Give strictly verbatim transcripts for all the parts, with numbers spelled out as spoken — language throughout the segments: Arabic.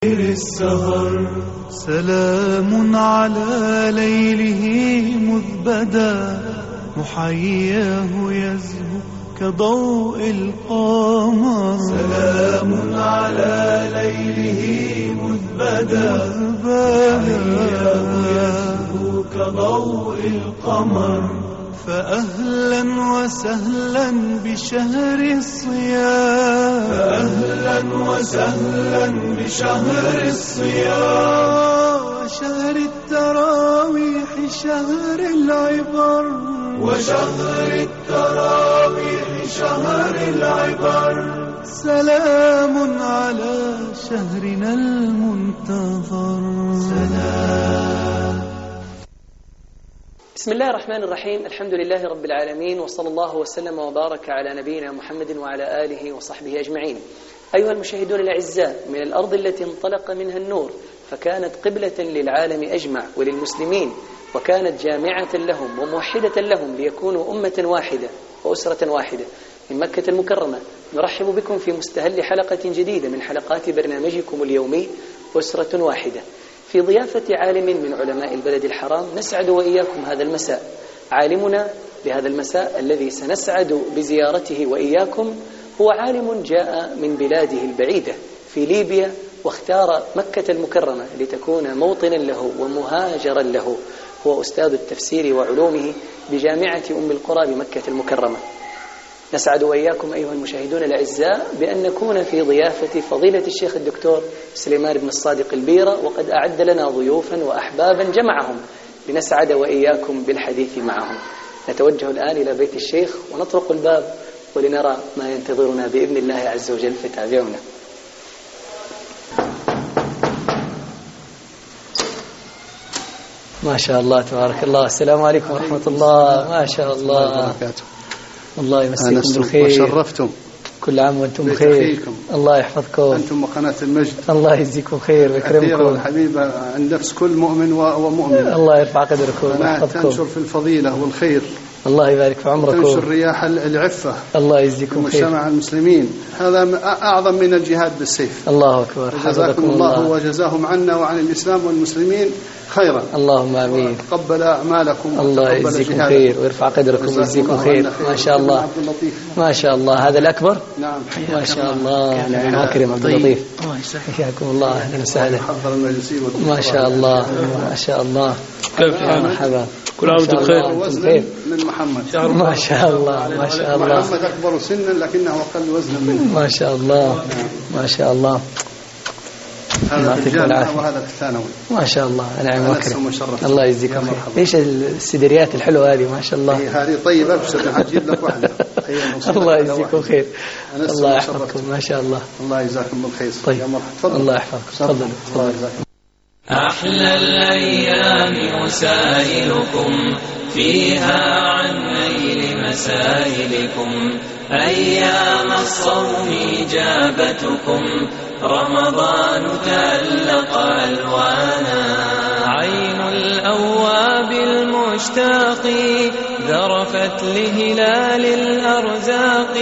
السهر سلام على ليله مذ بدا محياه يزهو كضوء القمر. سلام على ليله مذ بدا محياه يزهو كضوء القمر. فأهلا وسهلا بشهر الصيام، فأهلا وسهلا بشهر الصيام، شهر التراويح شهر العبر، وشهر التراويح شهر العبر. سلام على شهرنا المنتظر. سلام. بسم الله الرحمن الرحيم. الحمد لله رب العالمين، وصلى الله وسلم وبارك على نبينا محمد وعلى آله وصحبه أجمعين. أيها المشاهدون الأعزاء، من الأرض التي انطلق منها النور فكانت قبلة للعالم أجمع وللمسلمين، وكانت جامعة لهم وموحدة لهم ليكونوا أمة واحدة وأسرة واحدة، من مكة المكرمة. نرحب بكم في مستهل حلقة جديدة من حلقات برنامجكم اليومي أسرة واحدة، في ضيافة عالم من علماء البلد الحرام. نسعد وإياكم هذا المساء. عالمنا لهذا المساء الذي سنسعد بزيارته وإياكم هو عالم جاء من بلاده البعيدة في ليبيا، واختار مكة المكرمة لتكون موطنا له ومهاجرا له. هو أستاذ التفسير وعلومه بجامعة أم القرى بمكة المكرمة. نسعد وإياكم أيها المشاهدون الأعزاء بأن نكون في ضيافة فضيلة الشيخ الدكتور سليمان بن الصادق البيرة، وقد أعد لنا ضيوفا وأحبابا جمعهم لنسعد وإياكم بالحديث معهم. نتوجه الآن إلى بيت الشيخ ونطرق الباب ولنرى ما ينتظرنا بإذن الله عز وجل، فتابعونا. ما شاء الله تبارك الله. السلام عليكم ورحمة الله. ما شاء الله. الله يمسيكم بالخير وشرفتم. كل عام وانتم بخير. الله يحفظكم أنتم وقناة المجد. الله يجزيكم خير ويكرمكم. الحبيبة عن نفس كل مؤمن ومؤمن. الله يرفع قدركم ويحفظكم. تنشر في الفضيلة والخير. الله يبارك في عمركم. تنشر رياح العفة. الله يجزيكم خير. مجتمع المسلمين هذا أعظم من الجهاد بالسيف. الله أكبر. جزاكم الله وجزاهم عنا وعن الإسلام والمسلمين خيرا. اللهم آمين. تقبل أعمالكم. الله يجزيكم خير ويرفع قدركم ويجزيكم خير. ما شاء الله. ما شاء الله. هذا الأكبر. نعم. ما شاء الله. نعم أكرم عبد اللطيف. حياكم الله. أهلا وسهلا. ما شاء الله. ما شاء الله. كيف حالك؟ مرحبا. كل عام وانتم بخير. وزنا من محمد. ما شاء الله. ما شاء الله. محمد أكبر سنا لكنه أقل وزنا منه. ما شاء الله. ما شاء الله. هذا في الجامعة وهذا في الثانوي. ما شاء الله. نعم وكرم. الله يجزيكم خير. ايش السدريات الحلوه هذه؟ ما شاء الله. هذه طيبه بس حجيب لك واحده. الله يجزيكم خير. الله يحفظكم. ما شاء الله. الله يجزاكم بالخير. طيب. الله يحفظكم. تفضلوا. تفضلوا. أحلى الأيام وسائلكم فيها عن نيل مسائلكم. أيام الصوم إجابتكم رمضان تألق ألوانا. عين الأواب المشتاق ذرفت لهلال الأرزاق.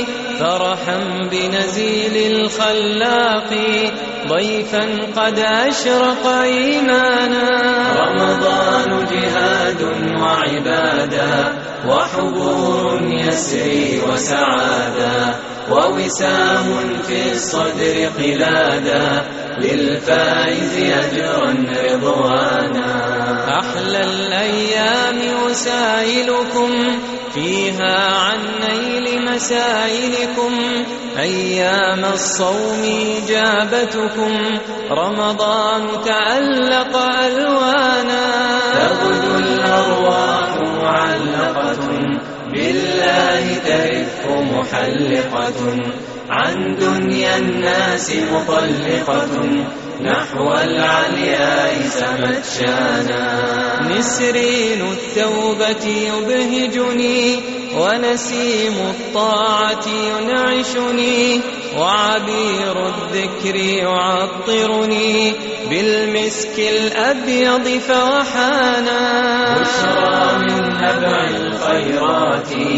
فرحا بنزيل الخلاق ضيفا قد أشرق إيمانا. رمضان جهاد وعبادا وحبور يسري وسعادا. ووسام في الصدر قلادا للفائز أجرا رضوانا. أحلى الأيام وسائلكم فيها عن نيل مسائلكم. أيام الصوم إجابتكم رمضان تألق ألوانا. تغدو الأرواح معلقة بالله ترف محلقة. عن دنيا الناس مطلقة نحو العلياء سمت شانا. نسرين التوبة يبهجني ونسيم الطاعة ينعشني. وعبير الذكر يعطرني بالمسك الأبيض فوحانا. بشرى من نبع الخيرات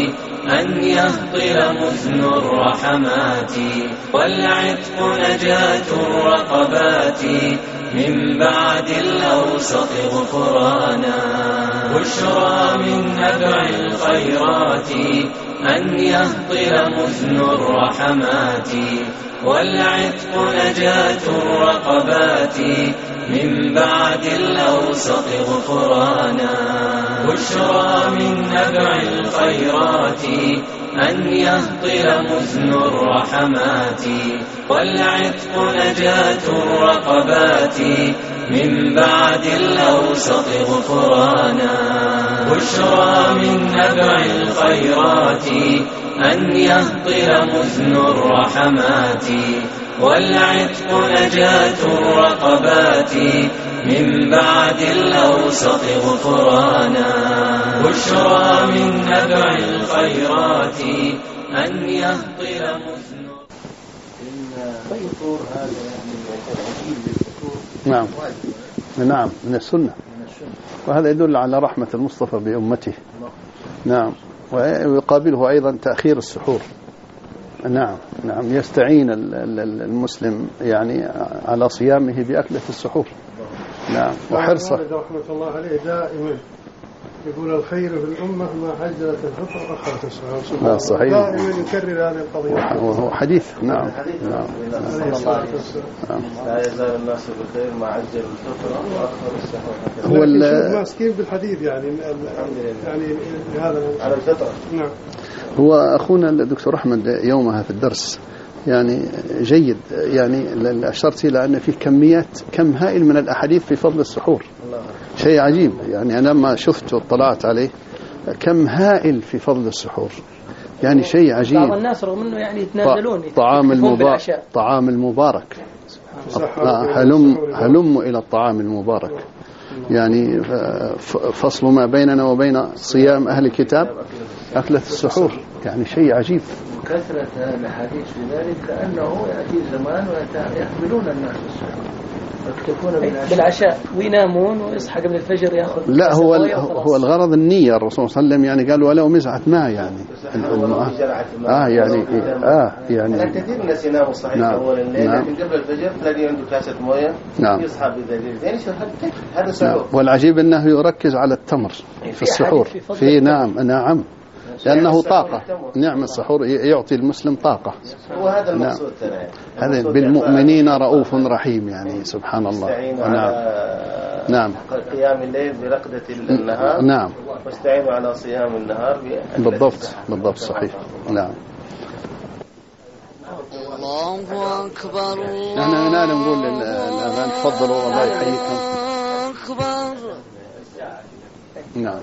أن يهطل مزن الرحمات والعتق نجاة الرقبات من بعد الأوسط غفرانا بشرى من نبع الخيرات أن يهطل مزن الرحمات والعتق نجاة الرقبات من بعد الأوسط غفرانا بشرى من نبع الخيرات أن يهطل مزن الرحمات والعتق نجاة الرقبات من بعد الأوسط غفرانا بشرى من نبع الخيرات أن يهطل مزن الرحمات والعتق نجاة الرقبات من بعد الأوسط غفرانا بشرى من نبع الخيرات أن يهطل مزن. الفطور هذا يعني العجيب للفطور. نعم نعم من السنة، وهذا يدل على رحمة المصطفى بأمته. نعم، ويقابله أيضا تأخير السحور. نعم نعم يستعين المسلم يعني على صيامه بأكلة السحور. نعم، وحرصه رحمة الله عليه دائما يقول الخير في الأمة ما عجلت الفطر وأخرت السحور. لا صحيح، دائما يكرر هذه القضية وهو حديث. نعم نعم لا يزال الناس بخير ما عجلوا الفطر وأخروا السحور. هو ماسكين بالحديث يعني يعني هذا على الفطرة. نعم. هو أخونا الدكتور أحمد يومها في الدرس يعني جيد، يعني أشرت إلى أن في كميات كم هائل من الأحاديث في فضل السحور، شيء عجيب. يعني أنا لما شفت واطلعت عليه كم هائل في فضل السحور، يعني شيء عجيب. بعض الناس رغم أنه يعني يتنازلون طعام المبارك، طعام المبارك هلم هلم إلى الطعام المبارك. يعني فصل ما بيننا وبين صيام أهل الكتاب أكلة السحور، يعني شيء عجيب. كثرة الحديث في ذلك كأنه يأتي زمان ويحملون الناس السحور يكتفون بالعشاء وينامون ويصحى قبل الفجر يأخذ. لا هو هو الغرض النية. الرسول صلى الله عليه وسلم يعني قال ولو مزعة ماء، يعني اه يعني اه يعني كثير من الناس يناموا صحيح نعم. أول الليل نعم. لكن قبل الفجر تلاقي عنده كاسة موية. نعم. يصحى بذلك هذا سحور. نعم. والعجيب أنه يركز على التمر في السحور. في نعم نعم لأنه طاقة. نعم السحور يعطي المسلم طاقة. وهذا المقصود. نعم. هذا بالمؤمنين رؤوف رحيم، يعني سبحان الله. نعم نعم قيام الليل برقدة النهار. نعم. واستعينوا على صيام النهار. بالضبط بالضبط صحيح. نعم. الله أكبر. نحن هنا نقول الآن تفضلوا الله يحييكم. أكبر. نعم.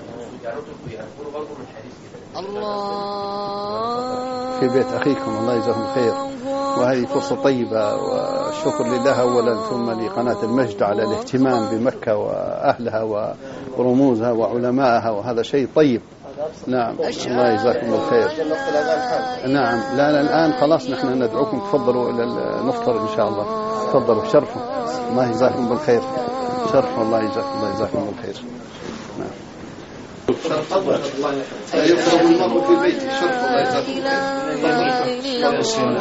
الله في بيت أخيكم الله يجزاهم خير، وهذه فرصة طيبة، والشكر لله أولا ثم لقناة المجد على الاهتمام بمكة وأهلها ورموزها وعلمائها، وهذا شيء طيب. نعم الله يجزاكم الخير. نعم لا لا الآن خلاص نحن ندعوكم تفضلوا إلى نفطر إن شاء الله. تفضلوا شرفوا، الله يجزاكم بالخير. شرفوا، الله يجزاكم الله يجزاكم بالخير. نعم. تفضل. يفضل المرء في بيته. شرف، الله يجزاكم بالخير.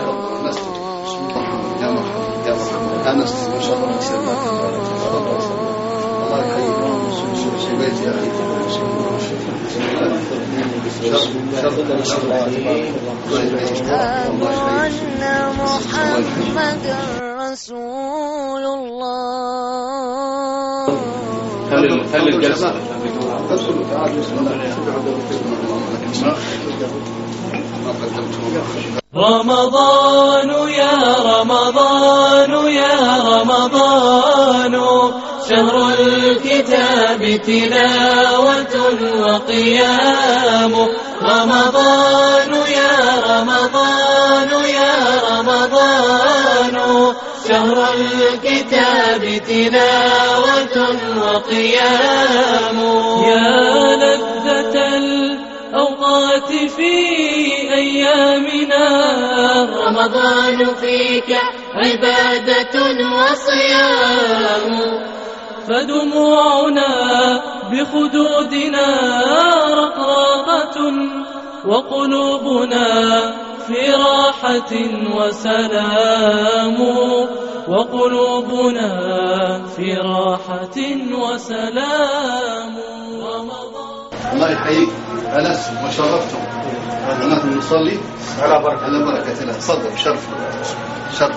يا مرحبا يا مرحبا. أنس ما شاء الله بسم الله يحييكم في بيت أخيكم. أن محمد رسول الله. خلي خلي الجلسة. رمضان يا رمضان يا رمضان شهر الكتاب تلاوة وقيام. رمضان يا رمضان يا رمضان شهر الكتاب تلاوة وقيام. يا لذة الأوقات في أيامنا رمضان فيك عبادة وصيام. فدموعنا بخدودنا رقراقة وقلوبنا في راحة وسلام وقلوبنا في راحة وسلام. الله يحييك، أنستم وشرفتم. نحن نصلي على بركة على بركة الله. تفضل. شرف شرف.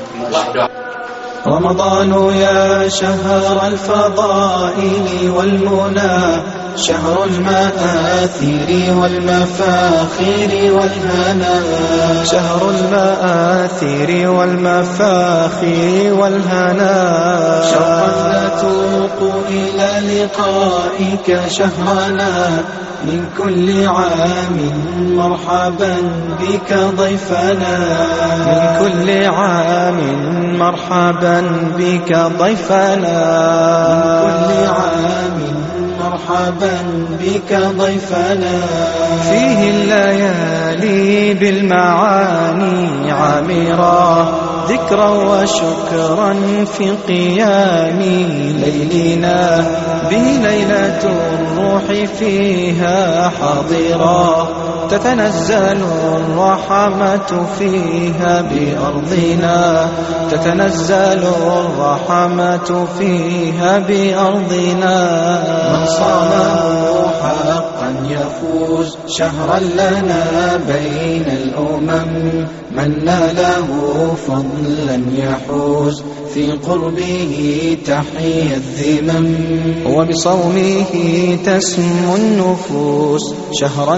رمضان يا شهر الفضائل والمنى، شهر المآثر والمفاخر والهنا، شهر المآثر والمفاخر والهنا. شوقا نتوق إلى لقائك شهرنا، من كل عام مرحبا بك ضيفنا، من كل عام مرحبا بك ضيفنا، من كل عام مرحبا بك ضيفنا. فيه الليالي بالمعاني عامرة، ذكرا وشكرا في قيام ليلنا، به ليلة الروح فيها حاضرة، تتنزل الرحمة فيها بأرضنا، تتنزل الرحمة فيها بأرضنا. من صامه حقا يفوز، شهرا لنا بين الأمم، من ناله فضلا يحوز، في قربه تحيا الذمم. وبصومه تسمو النفوس، شهرا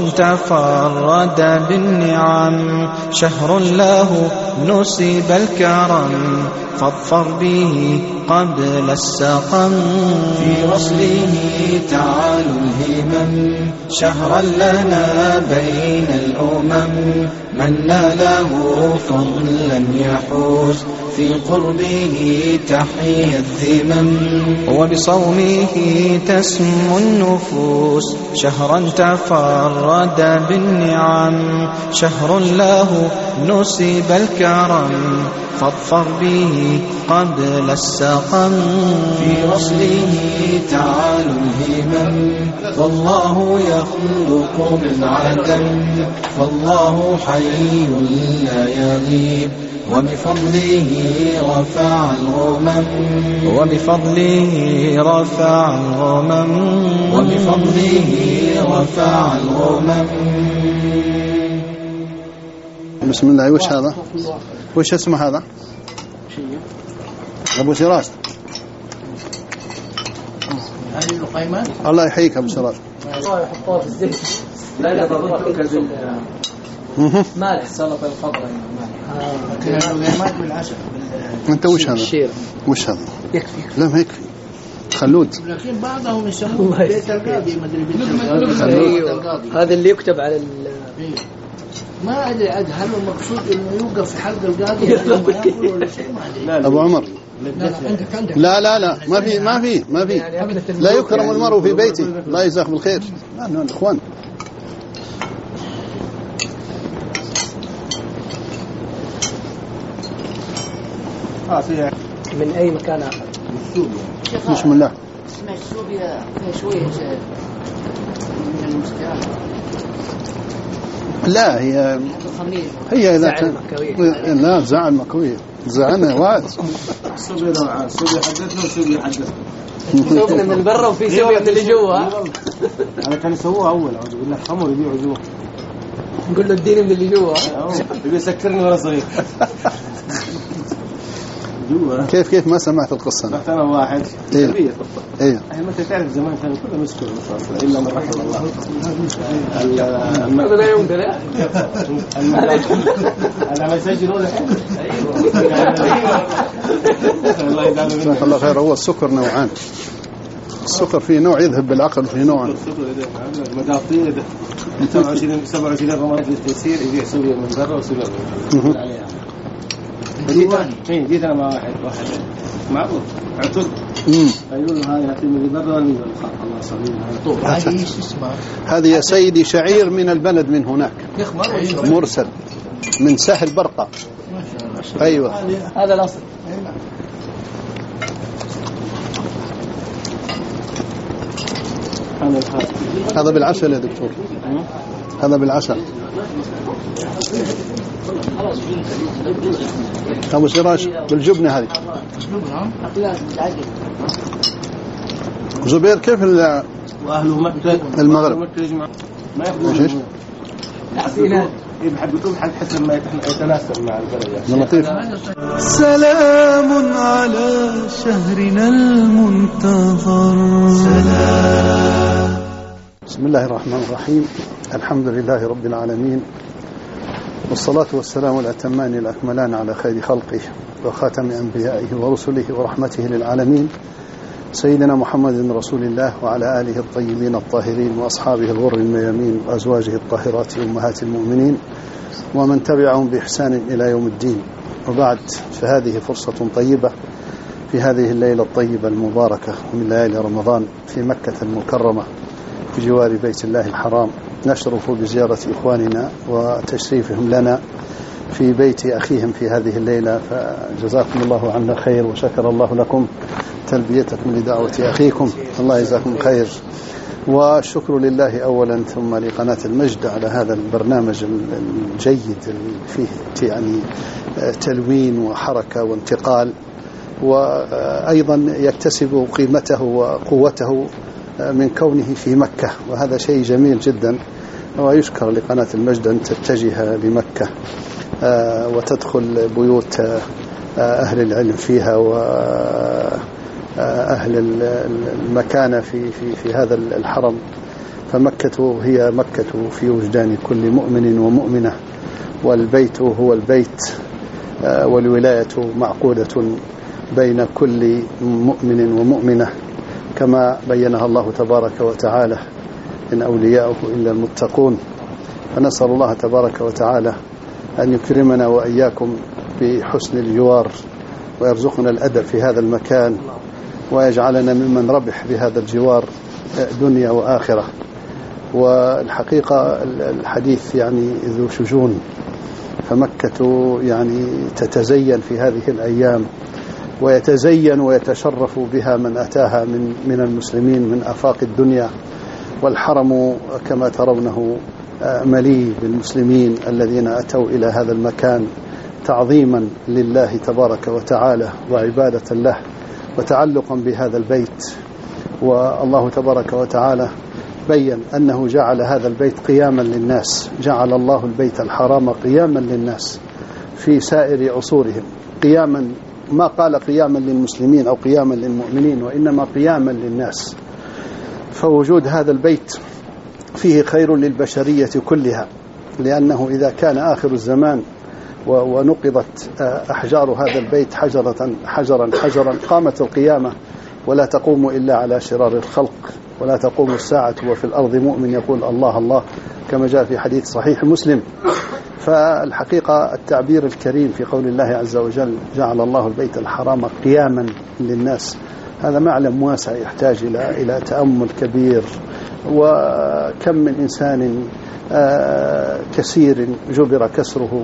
تفرد بالنعم، شهر له نسب الكرم، فاظفر به قبل السقم. في وصله تعالوا الهمم، شهرا لنا بين الأمم، من ناله فضلا يحوز، في قربه تحيا الذمم. وبصومه تسمو النفوس، شهرا تفرد بالنعم، شهر له نسب الكرم، فاظفر به قبل السقم. في وصله تعالوا الهمم، فالله يخلق من عدم، فالله حي لا يغيب، وبفضله رفع الغمم، وبفضله رفع الغمم، وبفضله رفع الغمم. بسم الله. وش هذا؟ وش اسمه هذا؟ أبو سراج. هذه القيمات. الله يحييك أبو سراج. يحطوها في الزبدة. لا لا ضروري مالح سلطة الخضراء مالح. القيمات بالعسل. أنت وش هذا؟ وش هذا؟ يكفي. لا ما يكفي. خلود. لكن بعضهم يسموه بيت القاضي، ما ادري بيت القاضي. هذا اللي يكتب على ال. ما ادري عاد هل المقصود انه يوقف في حلق القاضي ولا شيء ما ادري. ابو عمر. لا لا لا ما في ما في ما في. لا يكرم المرء في بيته، لا يجزاك بالخير. لا لا الاخوان. من اي مكان اخر. بسم الله. اسمع السوريا فيها شويه من المستعار. لا هي هي إذا كان لا زعل مكوية زعلنا واحد. سوريا نوعان، سوريا حدثنا وسوريا حدثنا. سوريا من برا وفي سوريا من اللي جوا. أنا كان يسووها أول، أعوذ بالله، خمر يبيعوا جوا. نقول له اديني من اللي جوا. يبي يسكرني وأنا صغير. كيف كيف ما سمعت القصة؟ رحت أنا واحد. إيه. إيه. يعني ما تعرف زمان كان كله مسكر الرصاص إلا من رحم الله. هذا لا يمكن. أنا ما يسجلون الحين. جزاك الله خير. هو السكر نوعان. السكر فيه نوع يذهب بالعقل وفيه نوع. مدافية سبعة وعشرين سبعة وعشرين رمضان للتيسير يبيع سوريا من برا وسوريا من برا. جيت جيت أنا مع واحد واحد معروف عطل. يقول له هاي هاتي من برا ولا من الله صغير. هذه ايش اسمها؟ هذه يا سيدي شعير من البلد من هناك. مرسل من سهل برقة. أيوة هذا الأصل. هذا بالعسل يا دكتور. هذا بالعسل. أبو سراج بالجبنة هذه. زبير كيف وأهله مكة المغرب ما يأخذون لا يحبكم حسب ما يتناسب مع البلد. لطيف. سلام على شهرنا المنتظر. سلام. بسم الله الرحمن الرحيم. الحمد لله رب العالمين، والصلاة والسلام الأتمان الأكملان على خير خلقه وخاتم أنبيائه ورسله ورحمته للعالمين، سيدنا محمد رسول الله وعلى آله الطيبين الطاهرين وأصحابه الغر الميامين وأزواجه الطاهرات أمهات المؤمنين ومن تبعهم بإحسان إلى يوم الدين. وبعد، فهذه فرصة طيبة في هذه الليلة الطيبة المباركة من ليالي رمضان في مكة المكرمة في جوار بيت الله الحرام، نشرف بزيارة إخواننا وتشريفهم لنا في بيت أخيهم في هذه الليلة، فجزاكم الله عنا خير وشكر الله لكم تلبيتكم لدعوة أخيكم، الله يجزاكم خير. والشكر لله أولا ثم لقناة المجد على هذا البرنامج الجيد فيه يعني تلوين وحركة وانتقال، وأيضا يكتسب قيمته وقوته من كونه في مكة، وهذا شيء جميل جدا. ويشكر لقناة المجد أن تتجه لمكة وتدخل بيوت أهل العلم فيها وأهل المكانة في, في, في هذا الحرم، فمكة هي مكة في وجدان كل مؤمن ومؤمنة، والبيت هو البيت، والولاية معقودة بين كل مؤمن ومؤمنة كما بينها الله تبارك وتعالى: إن أولياءه إلا المتقون. فنسأل الله تبارك وتعالى أن يكرمنا وإياكم بحسن الجوار، ويرزقنا الأدب في هذا المكان، ويجعلنا ممن ربح بهذا الجوار دنيا وآخرة. والحقيقة الحديث يعني ذو شجون، فمكة يعني تتزين في هذه الأيام، ويتزين ويتشرف بها من أتاها من من المسلمين من آفاق الدنيا، والحرم كما ترونه مليء بالمسلمين الذين أتوا إلى هذا المكان تعظيما لله تبارك وتعالى وعبادة له وتعلقا بهذا البيت. والله تبارك وتعالى بين أنه جعل هذا البيت قياما للناس، جعل الله البيت الحرام قياما للناس في سائر عصورهم، قياما ما قال قياما للمسلمين أو قياما للمؤمنين، وإنما قياما للناس. فوجود هذا البيت فيه خير للبشرية كلها، لأنه إذا كان آخر الزمان ونقضت أحجار هذا البيت حجرة حجرا حجرا قامت القيامة ولا تقوم إلا على شرار الخلق، ولا تقوم الساعة وفي الأرض مؤمن يقول الله الله، كما جاء في حديث صحيح مسلم. فالحقيقة التعبير الكريم في قول الله عز وجل: جعل الله البيت الحرام قياما للناس، هذا معلم واسع يحتاج إلى إلى تأمل كبير. وكم من إنسان كثير جبر كسره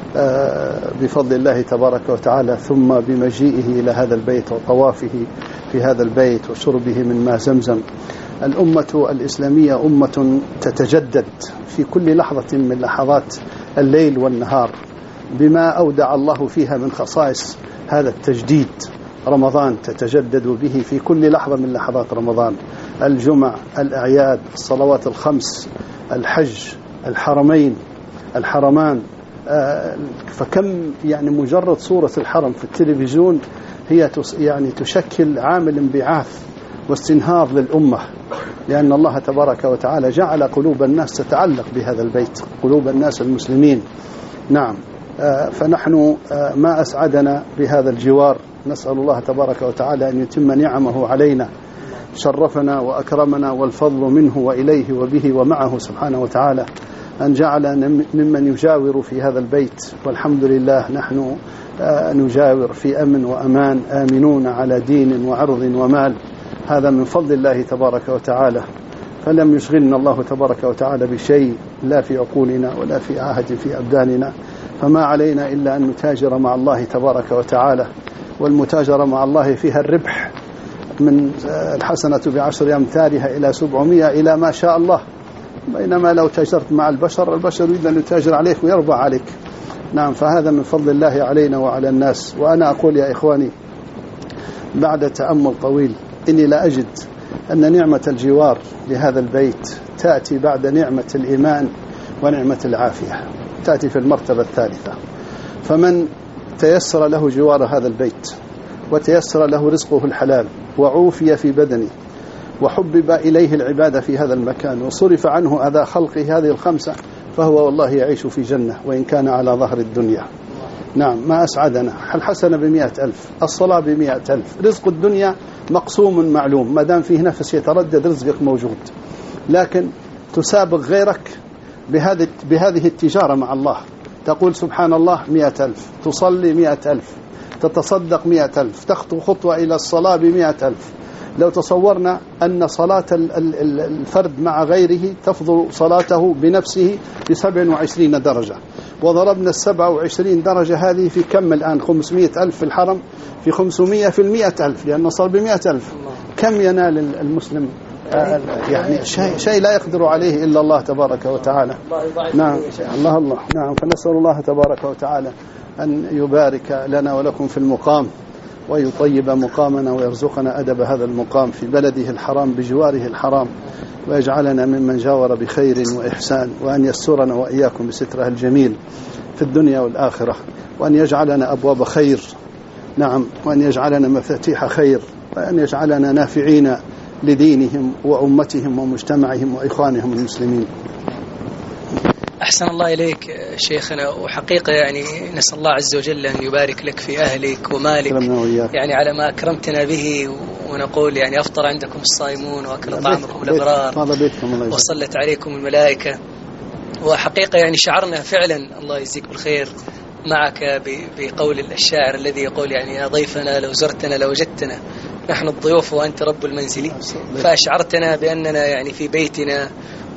بفضل الله تبارك وتعالى، ثم بمجيئه إلى هذا البيت وطوافه في هذا البيت وشربه من ماء زمزم. الأمة الإسلامية أمة تتجدد في كل لحظة من لحظات الليل والنهار بما أودع الله فيها من خصائص هذا التجديد. رمضان تتجدد به في كل لحظة من لحظات رمضان، الجمع، الأعياد، الصلوات الخمس، الحج، الحرمين، الحرمان. فكم يعني مجرد صورة الحرم في التلفزيون هي يعني تشكل عامل انبعاث واستنهاض للأمة، لأن الله تبارك وتعالى جعل قلوب الناس تتعلق بهذا البيت، قلوب الناس المسلمين. نعم، فنحن ما أسعدنا بهذا الجوار، نسأل الله تبارك وتعالى أن يتم نعمه علينا، شرفنا وأكرمنا، والفضل منه وإليه وبه ومعه سبحانه وتعالى، أن جعلنا ممن يجاور في هذا البيت. والحمد لله نحن نجاور في أمن وأمان، آمنون على دين وعرض ومال، هذا من فضل الله تبارك وتعالى. فلم يشغلنا الله تبارك وتعالى بشيء، لا في عقولنا ولا في عهد في أبداننا، فما علينا إلا أن نتاجر مع الله تبارك وتعالى. والمتاجرة مع الله فيها الربح، من الحسنة بعشر أمثالها إلى سبعمائة إلى ما شاء الله. بينما لو تاجرت مع البشر البشر يريد أن يتاجر عليك ويربع عليك. نعم، فهذا من فضل الله علينا وعلى الناس. وأنا أقول يا إخواني بعد تأمل طويل إني لا أجد أن نعمة الجوار لهذا البيت تأتي بعد نعمة الإيمان ونعمة العافية، تأتي في المرتبة الثالثة. فمن تيسر له جوار هذا البيت وتيسر له رزقه الحلال وعوفي في بدنه وحبب إليه العبادة في هذا المكان وصرف عنه أذى خلقه هذه الخمسة، فهو والله يعيش في جنة وإن كان على ظهر الدنيا. نعم، ما أسعدنا. الحسنة بمئة ألف، الصلاة بمئة ألف، رزق الدنيا مقسوم معلوم، ما دام فيه نفس يتردد رزقك موجود. لكن تسابق غيرك بهذه بهذه التجارة مع الله، تقول سبحان الله مئة ألف، تصلي مئة ألف، تتصدق مئة ألف، تخطو خطوة إلى الصلاة بمئة ألف. لو تصورنا أن صلاة الفرد مع غيره تفضل صلاته بنفسه بسبع وعشرين درجة، وضربنا السبع وعشرين درجة هذه في كم الآن؟ خمسمائة ألف في الحرم، في خمسمائة في المئة ألف، لأن صار بمئة ألف. كم ينال المسلم؟ يعني شيء شيء لا يقدر عليه إلا الله تبارك وتعالى. نعم، الله الله. نعم، فنسأل الله تبارك وتعالى أن يبارك لنا ولكم في المقام ويطيب مقامنا ويرزقنا أدب هذا المقام في بلده الحرام بجواره الحرام، ويجعلنا ممن جاور بخير وإحسان، وأن يسترنا وإياكم بستره الجميل في الدنيا والآخرة، وأن يجعلنا أبواب خير. نعم، وأن يجعلنا مفاتيح خير، وأن يجعلنا نافعين لدينهم وأمتهم ومجتمعهم وإخوانهم المسلمين. أحسن الله إليك شيخنا، وحقيقة يعني نسأل الله عز وجل أن يبارك لك في أهلك ومالك، يعني على ما أكرمتنا به، ونقول يعني أفطر عندكم الصائمون وأكل طعامكم الأبرار وصلت عليكم الملائكة. وحقيقة يعني شعرنا فعلا الله يجزيك بالخير معك بقول الشاعر الذي يقول يعني يا ضيفنا لو زرتنا لوجدتنا نحن الضيوف وأنت رب المنزل، فأشعرتنا بأننا يعني في بيتنا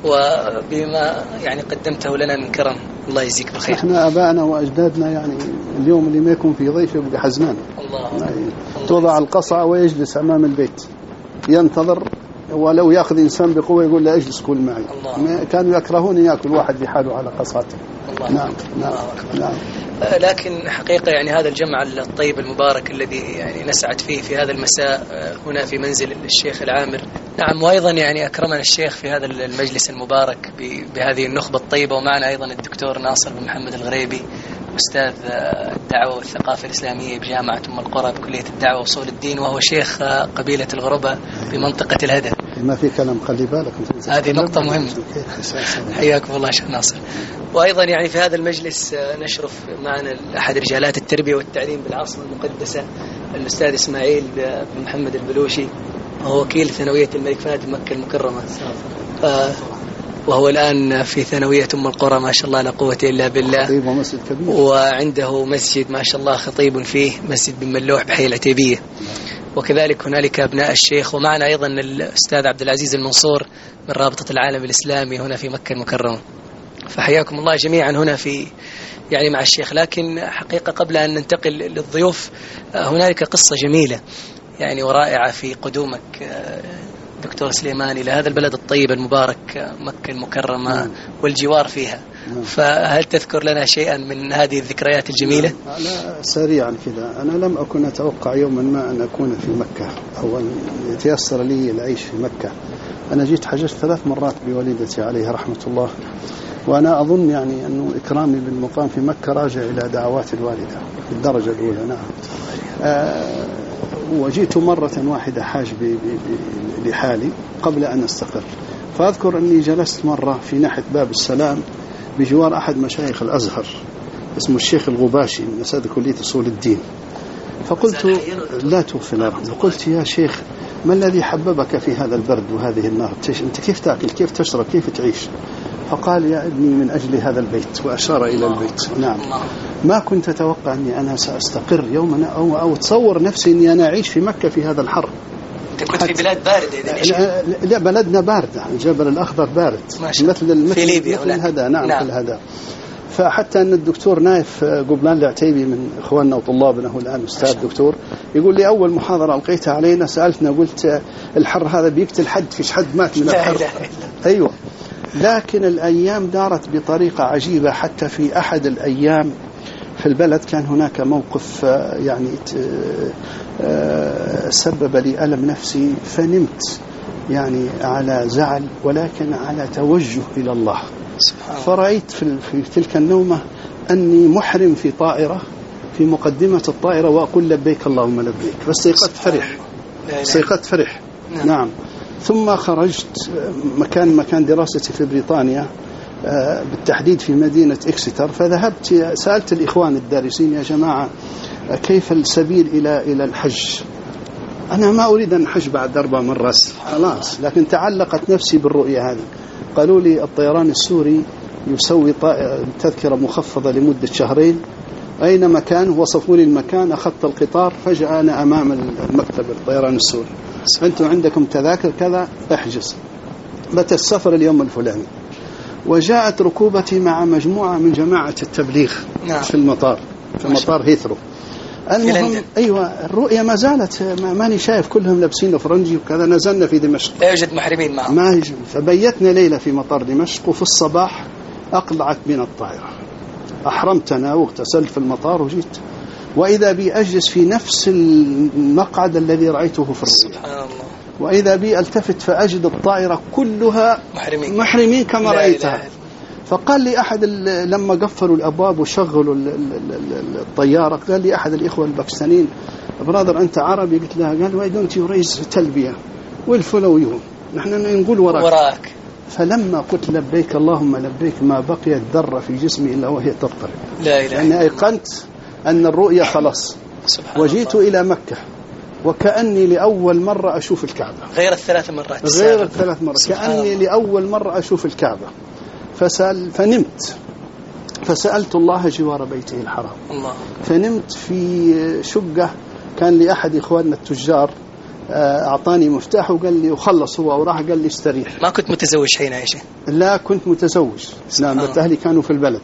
وبما يعني قدمته لنا من كرم. الله يجزيك بالخير. احنا ابائنا واجدادنا يعني اليوم اللي ما يكون في ضيف يبقى حزنان. الله. يعني توضع القصعة ويجلس امام البيت ينتظر، ولو ياخذ انسان بقوه يقول لا اجلس كل معي. الله. كانوا يكرهون ياكل واحد بحاله على قصعته. الله. نعم نعم نعم. لكن حقيقة يعني هذا الجمع الطيب المبارك الذي يعني نسعد فيه في هذا المساء هنا في منزل الشيخ العامر. نعم، وأيضا يعني أكرمنا الشيخ في هذا المجلس المبارك بهذه النخبة الطيبة، ومعنا أيضا الدكتور ناصر بن محمد الغريبي أستاذ الدعوة والثقافة الإسلامية بجامعة أم القرى بكلية الدعوة وأصول الدين، وهو شيخ قبيلة الغربة بمنطقة الهدى. ما في كلام، خلي بالك. هذه نقطة مهمة. حياكم الله شيخ ناصر. وأيضا يعني في هذا المجلس نشرف معنا أحد رجالات التربية والتعليم بالعاصمة المقدسة الأستاذ إسماعيل بن محمد البلوشي، وهو وكيل ثانوية الملك فهد بمكة المكرمة، وهو الآن في ثانوية أم القرى ما شاء الله لا قوة إلا بالله، ومسجد كبير، وعنده مسجد ما شاء الله خطيب فيه، مسجد بن ملوح بحي العتيبية. وكذلك هنالك أبناء الشيخ، ومعنا أيضا الأستاذ عبد العزيز المنصور من رابطة العالم الإسلامي هنا في مكة المكرمة. فحياكم الله جميعا هنا في يعني مع الشيخ. لكن حقيقة قبل أن ننتقل للضيوف هنالك قصة جميلة يعني ورائعة في قدومك دكتور سليمان إلى هذا البلد الطيب المبارك مكة المكرمة والجوار فيها. فهل تذكر لنا شيئا من هذه الذكريات الجميلة؟ لا سريعا كذا. أنا لم أكن أتوقع يوما ما أن أكون في مكة أو أن يتيسر لي العيش في مكة. أنا جيت حججت ثلاث مرات بوالدتي عليها رحمة الله، وأنا أظن يعني أنه إكرامي بالمقام في مكة راجع إلى دعوات الوالدة في الدرجة الأولى. نعم. آه وجيت مرة واحدة حاج لحالي قبل أن أستقر. فأذكر أني جلست مرة في ناحية باب السلام بجوار أحد مشايخ الأزهر اسمه الشيخ الغباشي من أساتذة كلية أصول الدين. فقلت لا توفي الأرض، فقلت يا شيخ ما الذي حببك في هذا البرد وهذه النار؟ أنت كيف تأكل، كيف تشرب، كيف تعيش؟ فقال يا ابني من أجل هذا البيت، وأشار إلى البيت. نعم. ما كنت أتوقع أني أنا سأستقر يوما أو, أو أتصور نفسي أني أنا أعيش في مكة في هذا الحر. أنت كنت في بلاد باردة؟ لا, لا بلدنا باردة، الجبل الأخضر بارد مثل مثل في ليبيا مثل الهدى. نعم, نعم. في الهدى. فحتى أن الدكتور نايف قبلان العتيبي من إخواننا وطلابنا هو الآن أستاذ دكتور يقول لي أول محاضرة ألقيتها علينا سألتنا قلت الحر هذا بيقتل حد، فيش حد مات من الحر. أيوة. لكن الأيام دارت بطريقة عجيبة. حتى في أحد الأيام في البلد كان هناك موقف يعني سبب لي ألم نفسي، فنمت يعني على زعل ولكن على توجه إلى الله. فرأيت في تلك النومة أني محرم في طائرة في مقدمة الطائرة وأقول لبيك اللهم لبيك، فاستيقظت فرح استيقظت فرح نعم. نعم. ثم خرجت مكان مكان دراستي في بريطانيا بالتحديد في مدينة إكستر، فذهبت سألت الإخوان الدارسين يا جماعة كيف السبيل إلى إلى الحج؟ أنا ما أريد أن أحج بعد أربع مرات خلاص، لكن تعلقت نفسي بالرؤية هذه. قالوا لي الطيران السوري يسوي تذكرة مخفضة لمدة شهرين، أين مكان؟ وصفوا لي المكان، أخذت القطار، فجأة أنا أمام المكتب الطيران السوري، أنتم عندكم تذاكر كذا احجز، متى السفر اليوم الفلاني. وجاءت ركوبتي مع مجموعة من جماعة التبليغ نعم. في المطار في مطار هيثرو. المهم أيوة الرؤية ما زالت، ما ماني شايف كلهم لابسين فرنجي وكذا. نزلنا في دمشق، لا يوجد محرمين معهم، ما يوجد. فبيتنا ليلة في مطار دمشق، وفي الصباح أقلعت بنا الطائرة، أحرمت أنا واغتسلت في المطار وجيت، وإذا بي أجلس في نفس المقعد الذي رأيته في الرؤية. سبحان الله. وإذا بي ألتفت فأجد الطائرة كلها محرمين, محرمين كما رأيتها. فقال لي أحد لما قفلوا الأبواب وشغلوا الطيارة، قال لي أحد الإخوة الباكستانيين برادر أنت عربي؟ قلت له، قال why don't you raise تلبية والفلويون نحن نقول وراك, وراك. فلما قلت لبيك اللهم لبيك ما بقيت ذرة في جسمي إلا وهي تضطرب، لأني أيقنت أن الرؤية خلاص. وجيت الله. إلى مكة وكأني لأول مرة أشوف الكعبة، غير الثلاث مرات غير الثلاث مرات كأني الله. لأول مرة أشوف الكعبة. فسأل فنمت فسألت الله جوار بيته الحرام الله. فنمت في شقة كان لأحد إخواننا التجار أعطاني مفتاح وقال لي وخلص هو وراح قال لي استريح. ما كنت متزوج حين عيشه؟ لا كنت متزوج، نعم بس أهلي كانوا في البلد.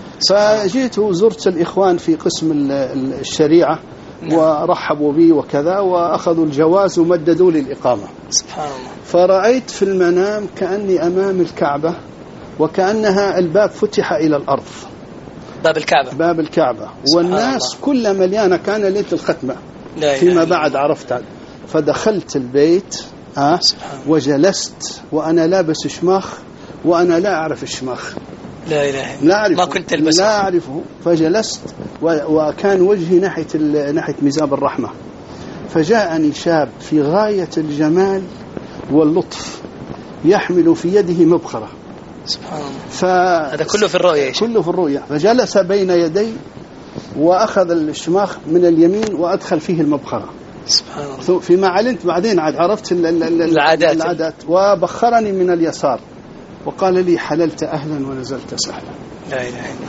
فجيت وزرت الإخوان في قسم الشريعة نعم. ورحبوا بي وكذا، وأخذوا الجواز ومددوا لي الإقامة. سبحان الله. فرأيت في المنام كأني أمام الكعبة وكأنها الباب فتح إلى الأرض، باب الكعبة باب الكعبة والناس الله. كلها مليانة، كان ليلة الختمة فيما بعد عرفت. فدخلت البيت آه وجلست وأنا لابس شماخ وأنا لا أعرف الشماخ، لا إله لا أعرفه. ما كنت تلبسه، لا أعرفه. فجلست وكان وجهي ناحية ناحية ميزاب الرحمة، فجاءني شاب في غاية الجمال واللطف يحمل في يده مبخرة. سبحان الله. فهذا كله في الرؤية، كله في الرؤية. فجلس بين يدي وأخذ الشماخ من اليمين وأدخل فيه المبخرة. سبحان الله. فيما علمت بعدين عاد عرفت العادات. العادات وبخرني من اليسار وقال لي حللت أهلا ونزلت سهلا. لا إله إلا الله.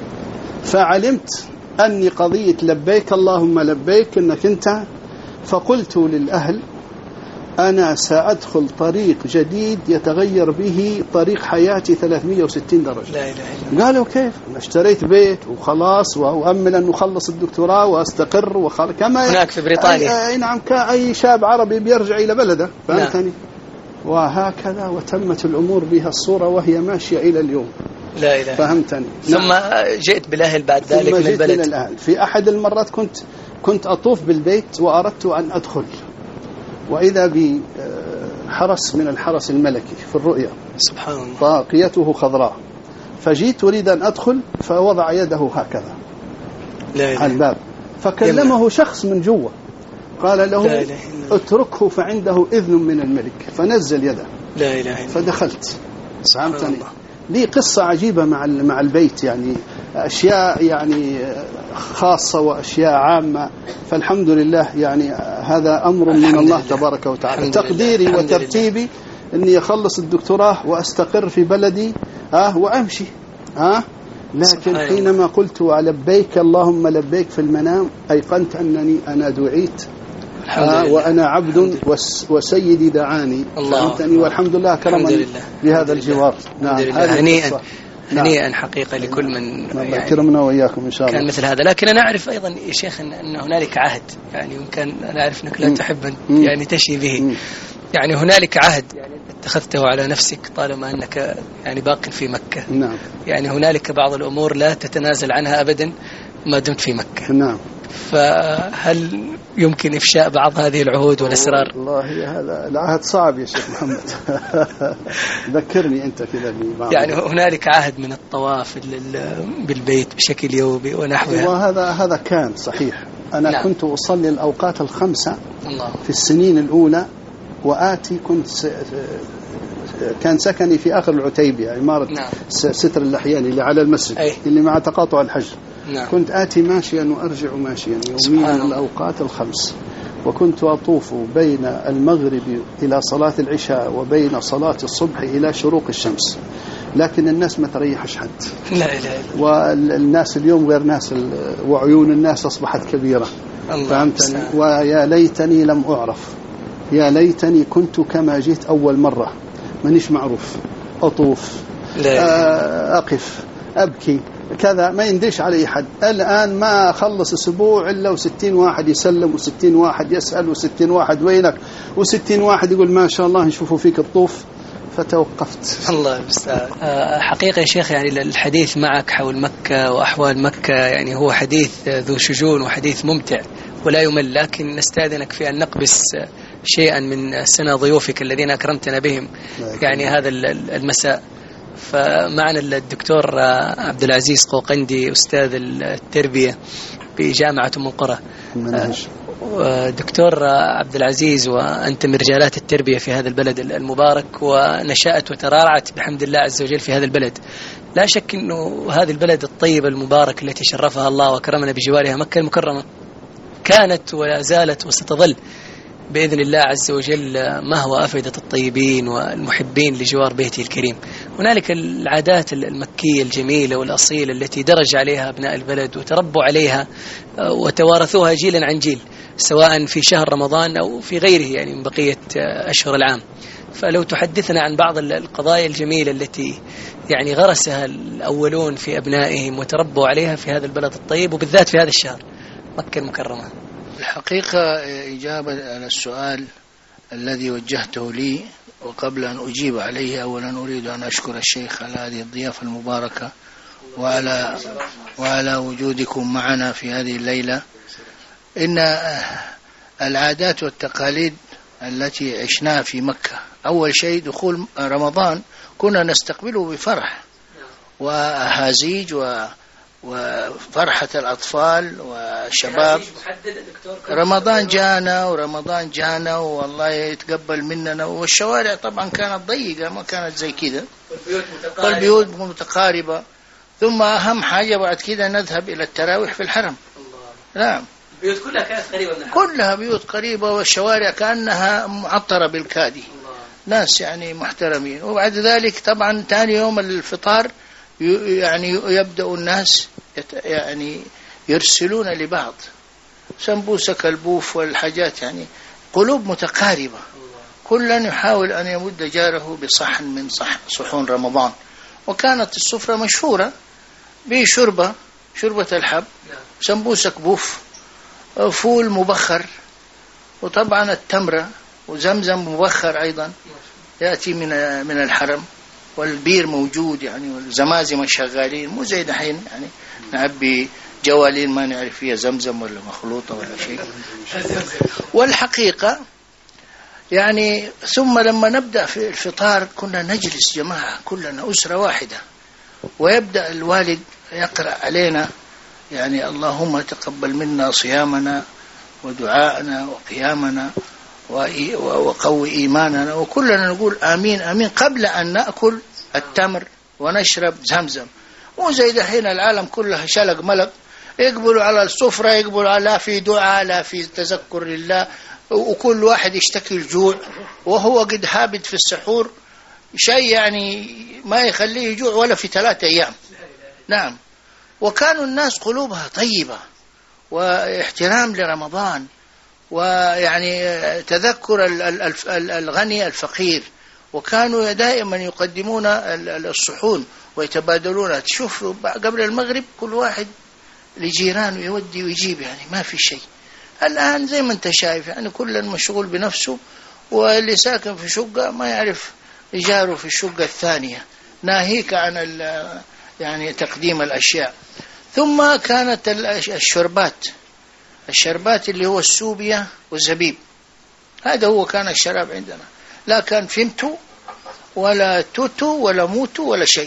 فعلمت أني قضية لبيك اللهم لبيك إنك أنت. فقلت للأهل أنا سأدخل طريق جديد يتغير به طريق حياتي ثلاثمئة وستين درجة. لا إله إلا الله. قالوا كيف؟ أنا اشتريت بيت وخلاص وأؤمل أن أخلص الدكتوراه وأستقر وخل... كما هناك في بريطانيا. أي نعم كأي شاب عربي بيرجع إلى بلده، فهمتني؟ نعم. وهكذا وتمت الأمور بها الصورة وهي ماشية إلى اليوم. لا إله. فهمتني؟ ثم نعم. جئت بالأهل بعد ذلك من البلد. من الأهل. في أحد المرات كنت كنت أطوف بالبيت وأردت أن أدخل، وإذا بي حرس من الحرس الملكي في الرؤيا. سبحان الله. طاقيته خضراء، فجيت أريد أن أدخل فوضع يده هكذا على الباب، فكلمه يمنع. شخص من جوا قال له اتركه فعنده إذن من الملك، فنزل يده. لا إله إلا. فدخلت. فهمتني؟ لي قصة عجيبة مع مع البيت، يعني أشياء يعني خاصة وأشياء عامة، فالحمد لله يعني هذا أمر من الله تبارك وتعالى. تقديري وترتيبي أني أخلص الدكتوراه وأستقر في بلدي آه وأمشي آه لكن حينما قلت لبيك اللهم لبيك في المنام أيقنت أنني أنا دعيت آه وأنا عبد وسيدي دعاني. فهمتني؟ والحمد لله كرمني بهذا الجوار. نعم. هنيئا هنيئا حقيقة لكل من يعني كرمنا وإياكم إن شاء الله كان مثل هذا. لكن أنا أعرف أيضا يا شيخ أن هنالك عهد، يعني يمكن أنا أعرف أنك لا تحب يعني تشي به، يعني هنالك عهد يعني اتخذته على نفسك طالما أنك يعني باق في مكة. نعم. يعني هنالك بعض الأمور لا تتنازل عنها أبدا ما دمت في مكة. نعم. فهل يمكن إفشاء بعض هذه العهود والأسرار؟ والله هذا العهد صعب يا شيخ محمد. ذكرني أنت كذا ببعض. يعني هنالك عهد من الطواف بالبيت بشكل يومي ونحوها. وهذا هذا كان صحيح. أنا نعم. كنت أصلي الأوقات الخمسة الله. في السنين الأولى، وآتي كنت س... كان سكني في آخر العتيبية، عمارة نعم. ستر اللحياني اللي على المسجد أي. اللي مع تقاطع الحج. نعم. كنت آتي ماشيا وأرجع ماشيا يوميا الأوقات الخمس، وكنت أطوف بين المغرب إلى صلاة العشاء وبين صلاة الصبح إلى شروق الشمس، لكن الناس ما تريحش حد. لا إله. والناس اليوم غير ناس، وعيون الناس أصبحت كبيرة. فهمتني؟ ويا ليتني لم أعرف، يا ليتني كنت كما جئت أول مرة، مانيش معروف، أطوف أقف أبكي كذا، ما يندش علي حد. الآن ما أخلص أسبوع إلا وستين واحد يسلم، وستين واحد يسأل، وستين واحد وينك، وستين واحد يقول ما شاء الله نشوفوا فيك الطوف. فتوقفت. الله المستعان. حقيقة يا شيخ يعني الحديث معك حول مكة وأحوال مكة يعني هو حديث ذو شجون وحديث ممتع ولا يمل، لكن نستأذنك في أن نقبس شيئا من سنة ضيوفك الذين أكرمتنا بهم يعني هذا المساء. فمعنا الدكتور عبد العزيز قوقندي أستاذ التربية بجامعة أم القرى. دكتور عبد العزيز، وأنت من رجالات التربية في هذا البلد المبارك، ونشأت وترعرعت بحمد الله عز وجل في هذا البلد. لا شك أنه هذه البلد الطيبة المبارك التي شرفها الله وكرمنا بجوارها مكة المكرمة كانت ولا زالت وستظل بإذن الله عز وجل ما هو أفئدة الطيبين والمحبين لجوار بيته الكريم. هنالك العادات المكية الجميلة والأصيلة التي درج عليها أبناء البلد وتربوا عليها وتوارثوها جيلا عن جيل، سواء في شهر رمضان أو في غيره يعني من بقية أشهر العام. فلو تحدثنا عن بعض القضايا الجميلة التي يعني غرسها الأولون في أبنائهم وتربوا عليها في هذا البلد الطيب، وبالذات في هذا الشهر مكة المكرمة. الحقيقة إجابة على السؤال الذي وجهته لي، وقبل أن أجيب عليه أولا أريد أن أشكر الشيخ على هذه الضيافة المباركة وعلى, وعلى وجودكم معنا في هذه الليلة. إن العادات والتقاليد التي عشناها في مكة، أول شيء دخول رمضان كنا نستقبله بفرح وهازيج و وفرحة الأطفال والشباب. رمضان جانا ورمضان جانا والله يتقبل مننا، والشوارع طبعا كانت ضيقة ما كانت زي كده، والبيوت متقاربة. ثم أهم حاجة بعد كده نذهب إلى التراويح في الحرم. نعم، البيوت كلها كانت قريبة من الحرم، كلها بيوت قريبة، والشوارع كأنها معطرة بالكادي، ناس يعني محترمين. وبعد ذلك طبعا ثاني يوم الفطار يعني يبدأ الناس يعني يرسلون لبعض سمبوسة كالبوف والحاجات، يعني قلوب متقاربة، كلا يحاول أن يمد جاره بصحن من صحون رمضان. وكانت السفرة مشهورة بشربة شربة الحب، سمبوسة كبوف، فول مبخر، وطبعا التمرة، وزمزم مبخر أيضا يأتي من من الحرم، والبير موجود يعني، والزمازم شغالين، مو زي دحين يعني نعبي جوالين ما نعرف فيها زمزم ولا مخلوطة ولا شيء. والحقيقة يعني ثم لما نبدأ في الفطار كنا نجلس جماعة كلنا أسرة واحدة، ويبدأ الوالد يقرأ علينا يعني اللهم تقبل منا صيامنا ودعاءنا وقيامنا وقوي إيماننا، وكلنا نقول آمين آمين قبل أن نأكل التمر ونشرب زمزم. وزي دحين العالم كلها شلق ملق، يقبلوا على السفرة، يقبلوا على لا في دعاء لا في تذكر لله، وكل واحد يشتكي الجوع وهو قد هابد في السحور، شيء يعني ما يخليه يجوع ولا في ثلاثة أيام. نعم، وكانوا الناس قلوبها طيبة واحترام لرمضان، ويعني تذكر الغني الفقير، وكانوا دائما يقدمون الصحون ويتبادلونها. تشوف قبل المغرب كل واحد لجيرانه يودي ويجيب، يعني ما في شيء. الآن زي ما انت شايف يعني كل مشغول بنفسه، واللي ساكن في شقة ما يعرف إيجاره في الشقة الثانية، ناهيك عن يعني تقديم الأشياء. ثم كانت الشربات، الشربات اللي هو السوبيا والزبيب، هذا هو كان الشراب عندنا، لا كان فيمتو ولا توتو ولا موتو ولا شيء.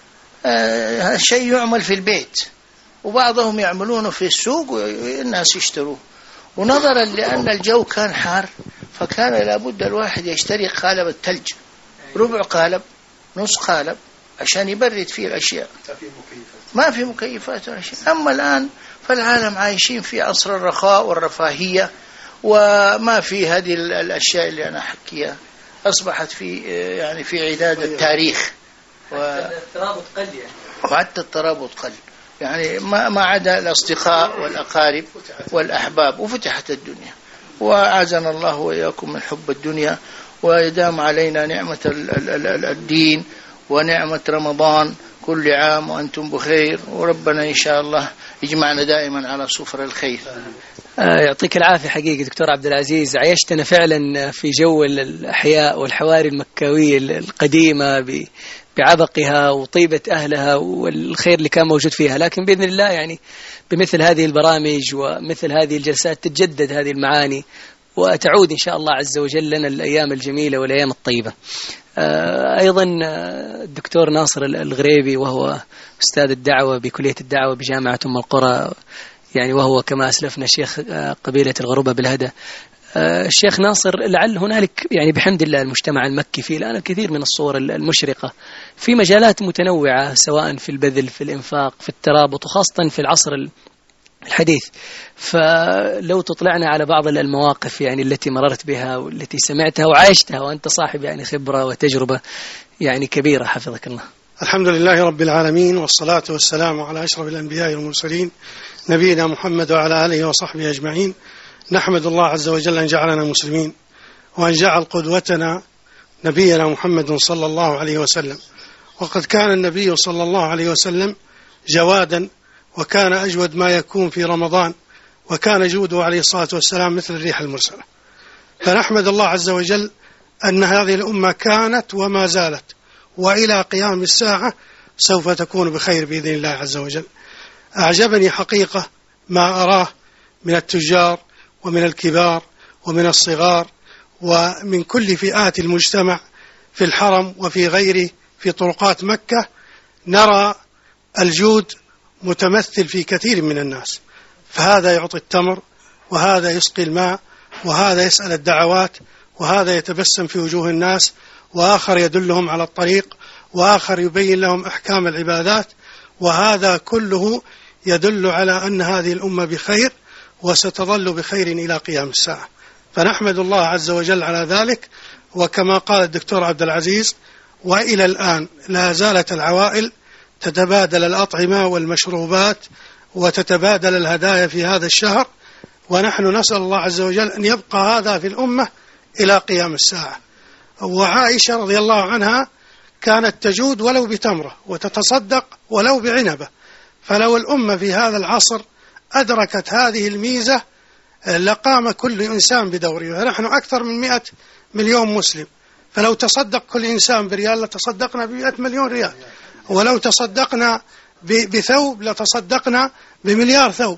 آه شيء يعمل في البيت، وبعضهم يعملونه في السوق والناس يشتروه. ونظرا لأن الجو كان حار، فكان لابد الواحد يشتري قالب الثلج، ربع قالب نص قالب، عشان يبرد فيه الأشياء. ما في مكيفات ولا شيء. أما الآن فالعالم عايشين في عصر الرخاء والرفاهية، وما في هذه الأشياء اللي أنا أحكيها، أصبحت في يعني في عداد التاريخ، الترابط قل يعني. وحتى الترابط قل يعني، ما ما عدا الأصدقاء والأقارب والأحباب، وفتحت الدنيا. وأعزنا الله وإياكم من حب الدنيا، ويدام علينا نعمة الدين ونعمة رمضان. كل عام وأنتم بخير، وربنا إن شاء الله يجمعنا دائما على صفر الخير. يعطيك العافية حقيقة دكتور عبد العزيز، عيشتنا فعلا في جو الأحياء والحواري المكاوية القديمة بعبقها وطيبة أهلها والخير اللي كان موجود فيها. لكن بإذن الله يعني بمثل هذه البرامج ومثل هذه الجلسات تتجدد هذه المعاني، وتعود إن شاء الله عز وجل لنا الأيام الجميلة والأيام الطيبة. أيضا الدكتور ناصر الغريبي، وهو أستاذ الدعوة بكلية الدعوة بجامعة أم القرى، يعني وهو كما أسلفنا شيخ قبيلة الغروبة بالهدى. الشيخ ناصر، لعل هنالك يعني بحمد الله المجتمع المكي فيه الآن الكثير من الصور المشرقة في مجالات متنوعة، سواء في البذل، في الإنفاق، في الترابط، وخاصة في العصر الحديث. فلو تطلعنا على بعض المواقف يعني التي مررت بها والتي سمعتها وعايشتها، وأنت صاحب يعني خبرة وتجربة يعني كبيرة، حفظك الله. الحمد لله رب العالمين، والصلاة والسلام على أشرف الأنبياء والمرسلين نبينا محمد وعلى آله وصحبه أجمعين. نحمد الله عز وجل أن جعلنا مسلمين، وأن جعل قدوتنا نبينا محمد صلى الله عليه وسلم. وقد كان النبي صلى الله عليه وسلم جوادا، وكان أجود ما يكون في رمضان، وكان جوده عليه الصلاة والسلام مثل الريح المرسلة. فنحمد الله عز وجل أن هذه الأمة كانت وما زالت، وإلى قيام الساعة سوف تكون بخير بإذن الله عز وجل. أعجبني حقيقة ما أراه من التجار ومن الكبار ومن الصغار ومن كل فئات المجتمع في الحرم وفي غيره في طرقات مكة. نرى الجود متمثل في كثير من الناس، فهذا يعطي التمر، وهذا يسقي الماء، وهذا يسأل الدعوات، وهذا يتبسم في وجوه الناس، وآخر يدلهم على الطريق، وآخر يبين لهم أحكام العبادات. وهذا كله يدل على أن هذه الأمة بخير، وستظل بخير إلى قيام الساعة. فنحمد الله عز وجل على ذلك. وكما قال الدكتور عبد العزيز، وإلى الآن لا زالت العوائل تتبادل الأطعمة والمشروبات وتتبادل الهدايا في هذا الشهر، ونحن نسأل الله عز وجل أن يبقى هذا في الأمة إلى قيام الساعة. وعائشة رضي الله عنها كانت تجود ولو بتمرة، وتتصدق ولو بعنبة. فلو الأمة في هذا العصر أدركت هذه الميزة لقام كل إنسان بدوره. ونحن أكثر من مئة مليون مسلم، فلو تصدق كل إنسان بريال لتصدقنا بمئة مليون ريال، ولو تصدقنا بثوب لتصدقنا بمليار ثوب،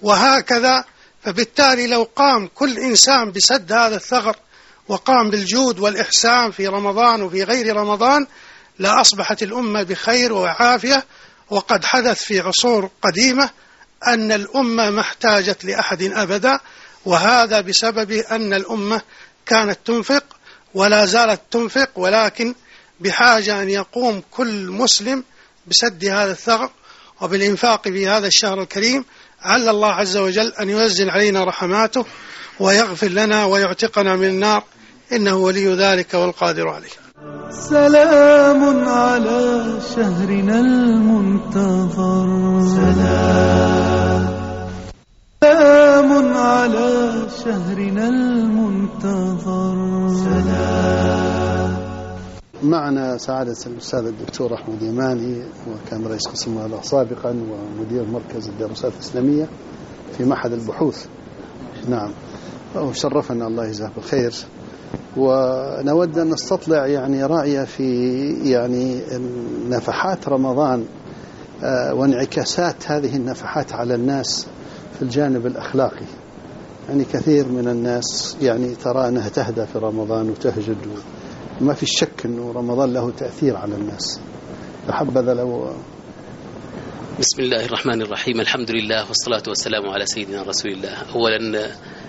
وهكذا. فبالتالي لو قام كل إنسان بسد هذا الثغر وقام بالجود والإحسان في رمضان وفي غير رمضان، لأصبحت الأمة بخير وعافية. وقد حدث في عصور قديمة أن الأمة ما احتاجت لأحد أبدا، وهذا بسبب أن الأمة كانت تنفق ولا زالت تنفق، ولكن بحاجة أن يقوم كل مسلم بسد هذا الثغر وبالإنفاق في هذا الشهر الكريم. عل الله عز وجل أن ينزل علينا رحماته ويغفر لنا ويعتقنا من النار، إنه ولي ذلك والقادر عليه. سلام على شهرنا المنتظر، سلام سلام على شهرنا المنتظر، سلام. معنا سعادة الأستاذ الدكتور أحمد يماني، وكان رئيس قسم مالية سابقا ومدير مركز الدراسات الإسلامية في معهد البحوث. نعم، وشرفنا الله يجزاه بالخير ونود أن نستطلع يعني رأي في يعني نفحات رمضان وانعكاسات هذه النفحات على الناس في الجانب الأخلاقي. يعني كثير من الناس يعني ترى أنها تهدى في رمضان وتهجد، وما في شك أنه رمضان له تأثير على الناس. فحبذا لو. بسم الله الرحمن الرحيم، الحمد لله والصلاة والسلام على سيدنا رسول الله. أولا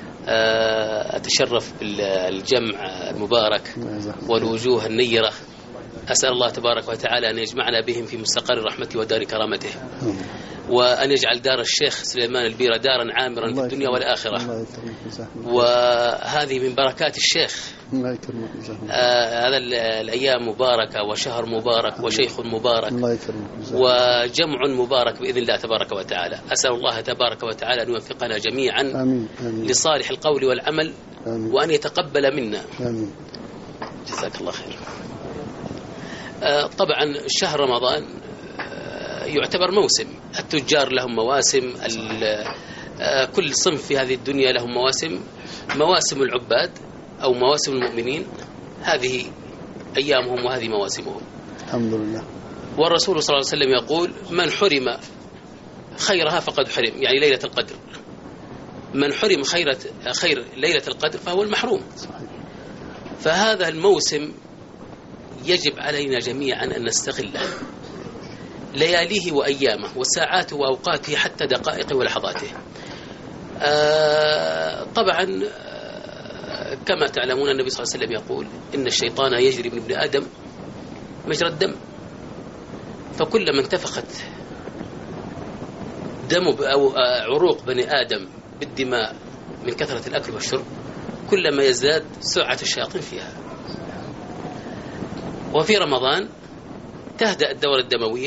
أتشرف بالجمع المبارك والوجوه النيرة، أسأل الله تبارك وتعالى أن يجمعنا بهم في مستقر رحمته ودار كرامته، وأن يجعل دار الشيخ سليمان البيرة دارا عامرا في الدنيا والآخرة. وهذه من بركات الشيخ. آه هذا الأيام مباركة وشهر مبارك وشيخ مبارك وجمع مبارك بإذن الله تبارك وتعالى. أسأل الله تبارك وتعالى أن يوفقنا جميعا آمين. آمين. لصالح القول والعمل آمين. وأن يتقبل منا آمين. جزاك الله خير. آه طبعا شهر رمضان آه يعتبر موسم، التجار لهم مواسم، آه كل صنف في هذه الدنيا لهم مواسم. مواسم العباد أو مواسم المؤمنين هذه أيامهم وهذه مواسمهم الحمد لله. والرسول صلى الله عليه وسلم يقول: من حرم خيرها فقد حرم، يعني ليلة القدر. من حرم خير خير ليلة القدر فهو المحروم. صحيح. فهذا الموسم يجب علينا جميعا أن نستغله، لياليه وأيامه وساعاته وأوقاته حتى دقائقه ولحظاته. آه طبعا كما تعلمون النبي صلى الله عليه وسلم يقول: إن الشيطان يجري من ابن آدم مجرى الدم، فكلما انتفخت دم أو عروق بني آدم بالدماء من كثرة الأكل والشرب كلما يزداد سرعة الشياطين فيها. وفي رمضان تهدأ الدورة الدموية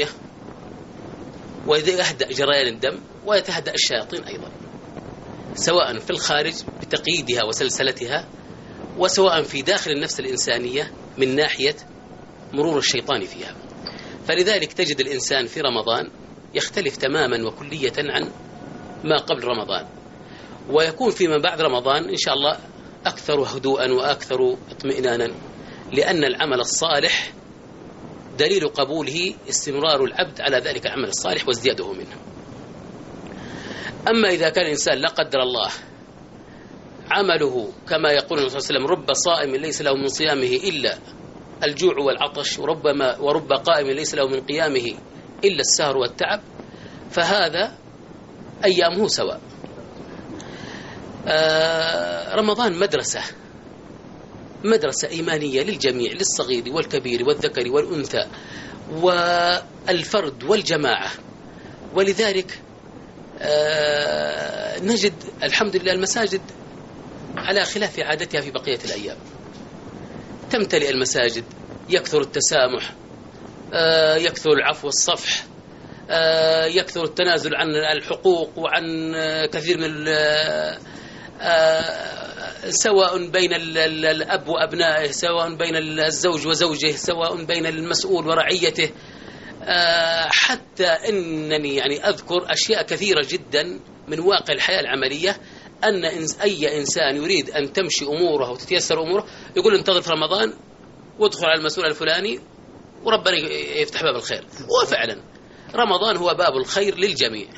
ويهدأ جريان الدم ويتهدأ الشياطين أيضا، سواء في الخارج بتقييدها وسلسلتها، وسواء في داخل النفس الإنسانية من ناحية مرور الشيطان فيها. فلذلك تجد الإنسان في رمضان يختلف تماما وكلية عن ما قبل رمضان، ويكون فيما بعد رمضان إن شاء الله أكثر هدوءا وأكثر اطمئنانا، لأن العمل الصالح دليل قبوله استمرار العبد على ذلك العمل الصالح وازدياده منه. أما إذا كان الإنسان لا قدر الله عمله كما يقول الرسول صلى الله عليه وسلم: رب صائم ليس له من صيامه إلا الجوع والعطش، وربما ورب قائم ليس له من قيامه إلا السهر والتعب، فهذا أيامه سواء. آه رمضان مدرسة مدرسة إيمانية للجميع، للصغير والكبير والذكر والأنثى والفرد والجماعة. ولذلك آه نجد الحمد لله المساجد على خلاف عادتها في بقية الأيام تمتلئ المساجد، يكثر التسامح، آه يكثر العفو والصفح، آه يكثر التنازل عن الحقوق وعن آه كثير من آه سواء بين الأب وأبنائه، سواء بين الزوج وزوجه، سواء بين المسؤول ورعيته. آه حتى أنني يعني أذكر أشياء كثيرة جدا من واقع الحياة العملية، أن أي إنسان يريد أن تمشي أموره وتتيسر أموره يقول: انتظر في رمضان وادخل على المسؤول الفلاني وربنا يفتح باب الخير. وفعلا رمضان هو باب الخير للجميع.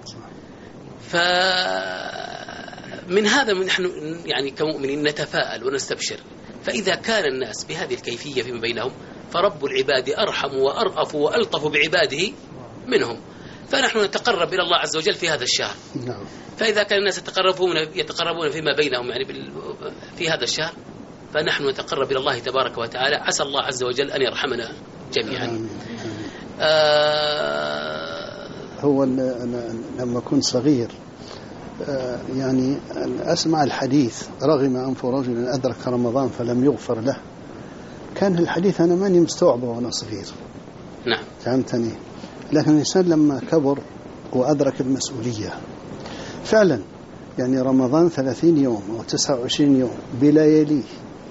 فمن هذا نحن يعني كمؤمنين نتفاءل ونستبشر. فإذا كان الناس بهذه الكيفية فيما بينهم فرب العباد أرحم وأرأف وألطف بعباده منهم. فنحن نتقرب إلى الله عز وجل في هذا الشهر. نعم. فإذا كان الناس يتقربون يتقربون فيما بينهم يعني في هذا الشهر، فنحن نتقرب إلى الله تبارك وتعالى. عسى الله عز وجل أن يرحمنا جميعا. آمين. آه هو أنا لما كنت صغير آه يعني أسمع الحديث: رغم أنف رجل أدرك رمضان فلم يغفر له. كان الحديث أنا ماني مستوعبه وأنا صغير. نعم. فهمتني؟ لكن الإنسان لما كبر وأدرك المسؤولية فعلا، يعني رمضان ثلاثين يوم أو تسعة وعشرين يوم بلياليه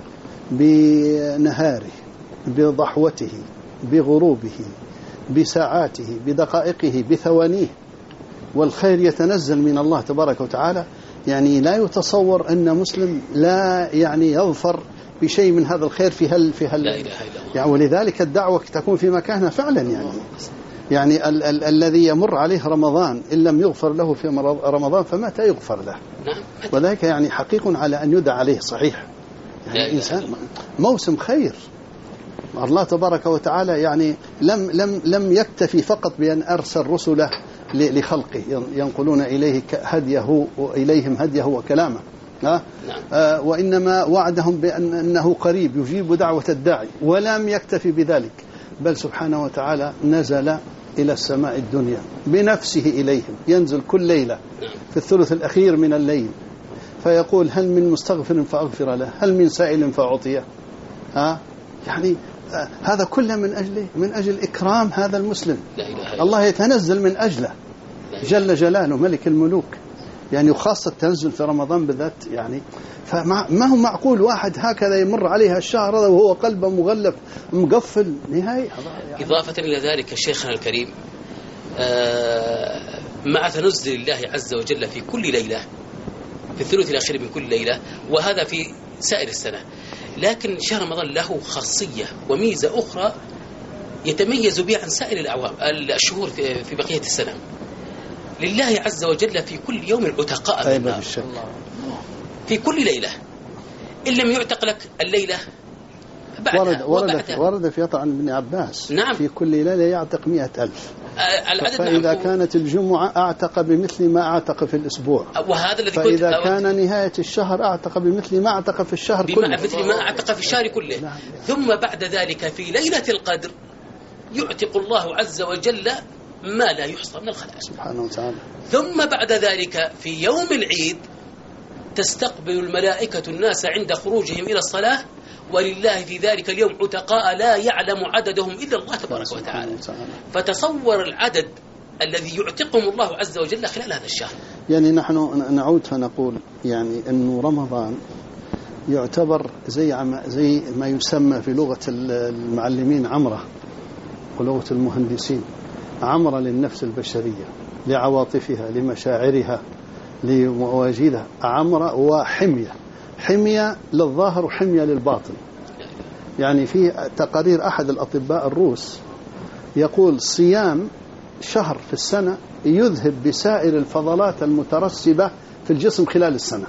بنهاره بضحوته بغروبه بساعاته بدقائقه بثوانيه، والخير يتنزل من الله تبارك وتعالى. يعني لا يتصور أن مسلم لا يعني يظفر بشيء من هذا الخير في هل في هل لا إله إلا الله. يعني ولذلك الدعوة تكون في مكانها فعلا. يعني يعني ال ال الذي يمر عليه رمضان إن لم يغفر له في رمضان فمتى يغفر له؟ نعم. وذلك يعني حقيق على أن يدعى عليه صحيح. يعني الإنسان موسم خير. الله تبارك وتعالى يعني لم لم لم يكتفي فقط بأن أرسل رسله لخلقه ينقلون إليه هديه وإليهم هديه وكلامه. نعم. آه وإنما وعدهم بأن أنه قريب يجيب دعوة الداعي، ولم يكتفي بذلك بل سبحانه وتعالى نزل إلى السماء الدنيا بنفسه إليهم، ينزل كل ليلة في الثلث الأخير من الليل فيقول هل من مستغفر فأغفر له، هل من سائل فأعطيه. ها يعني آه هذا كله من أجله من أجل إكرام هذا المسلم. الله يتنزل من أجله جل جلاله ملك الملوك يعني، وخاصة تنزل في رمضان بالذات يعني. فما هو معقول واحد هكذا يمر عليها الشهر هذا وهو قلبه مغلف مقفل نهاية. يعني إضافة إلى ذلك شيخنا الكريم آه مع تنزل الله عز وجل في كل ليلة في الثلث الأخير من كل ليلة، وهذا في سائر السنة، لكن شهر رمضان له خاصية وميزة أخرى يتميز بها عن سائر الأعوام الشهور في بقية السنة. لله عز وجل في كل يوم عتقاء من النار في كل ليلة، إن لم يعتق لك الليلة ورد, ورد, ورد في عن ابن عباس. نعم. في كل ليلة يعتق مئة ألف. العدد فإذا كانت الجمعة أعتق بمثل ما أعتق في الأسبوع، وهذا الذي فإذا كان نهاية الشهر أعتق بمثل ما أعتق في الشهر كله، بمثل ما أعتق في الشهر كله. نعم. ثم بعد ذلك في ليلة القدر يعتق الله عز وجل ما لا يحصى من الخلائق سبحانه وتعالى. ثم بعد ذلك في يوم العيد تستقبل الملائكة الناس عند خروجهم إلى الصلاة، ولله في ذلك اليوم عتقاء لا يعلم عددهم إلا الله تبارك وتعالى. فتصور العدد الذي يعتقهم الله عز وجل خلال هذا الشهر. يعني نحن نعود فنقول يعني أنه رمضان يعتبر زي زي ما يسمى في لغة المعلمين عمرة، ولغة المهندسين عمرة للنفس البشرية، لعواطفها، لمشاعرها، لمواجدها، عمرة وحمية، حمية للظاهر وحمية للباطن. يعني في تقارير أحد الأطباء الروس يقول صيام شهر في السنة يذهب بسائر الفضلات المترسبة في الجسم خلال السنة.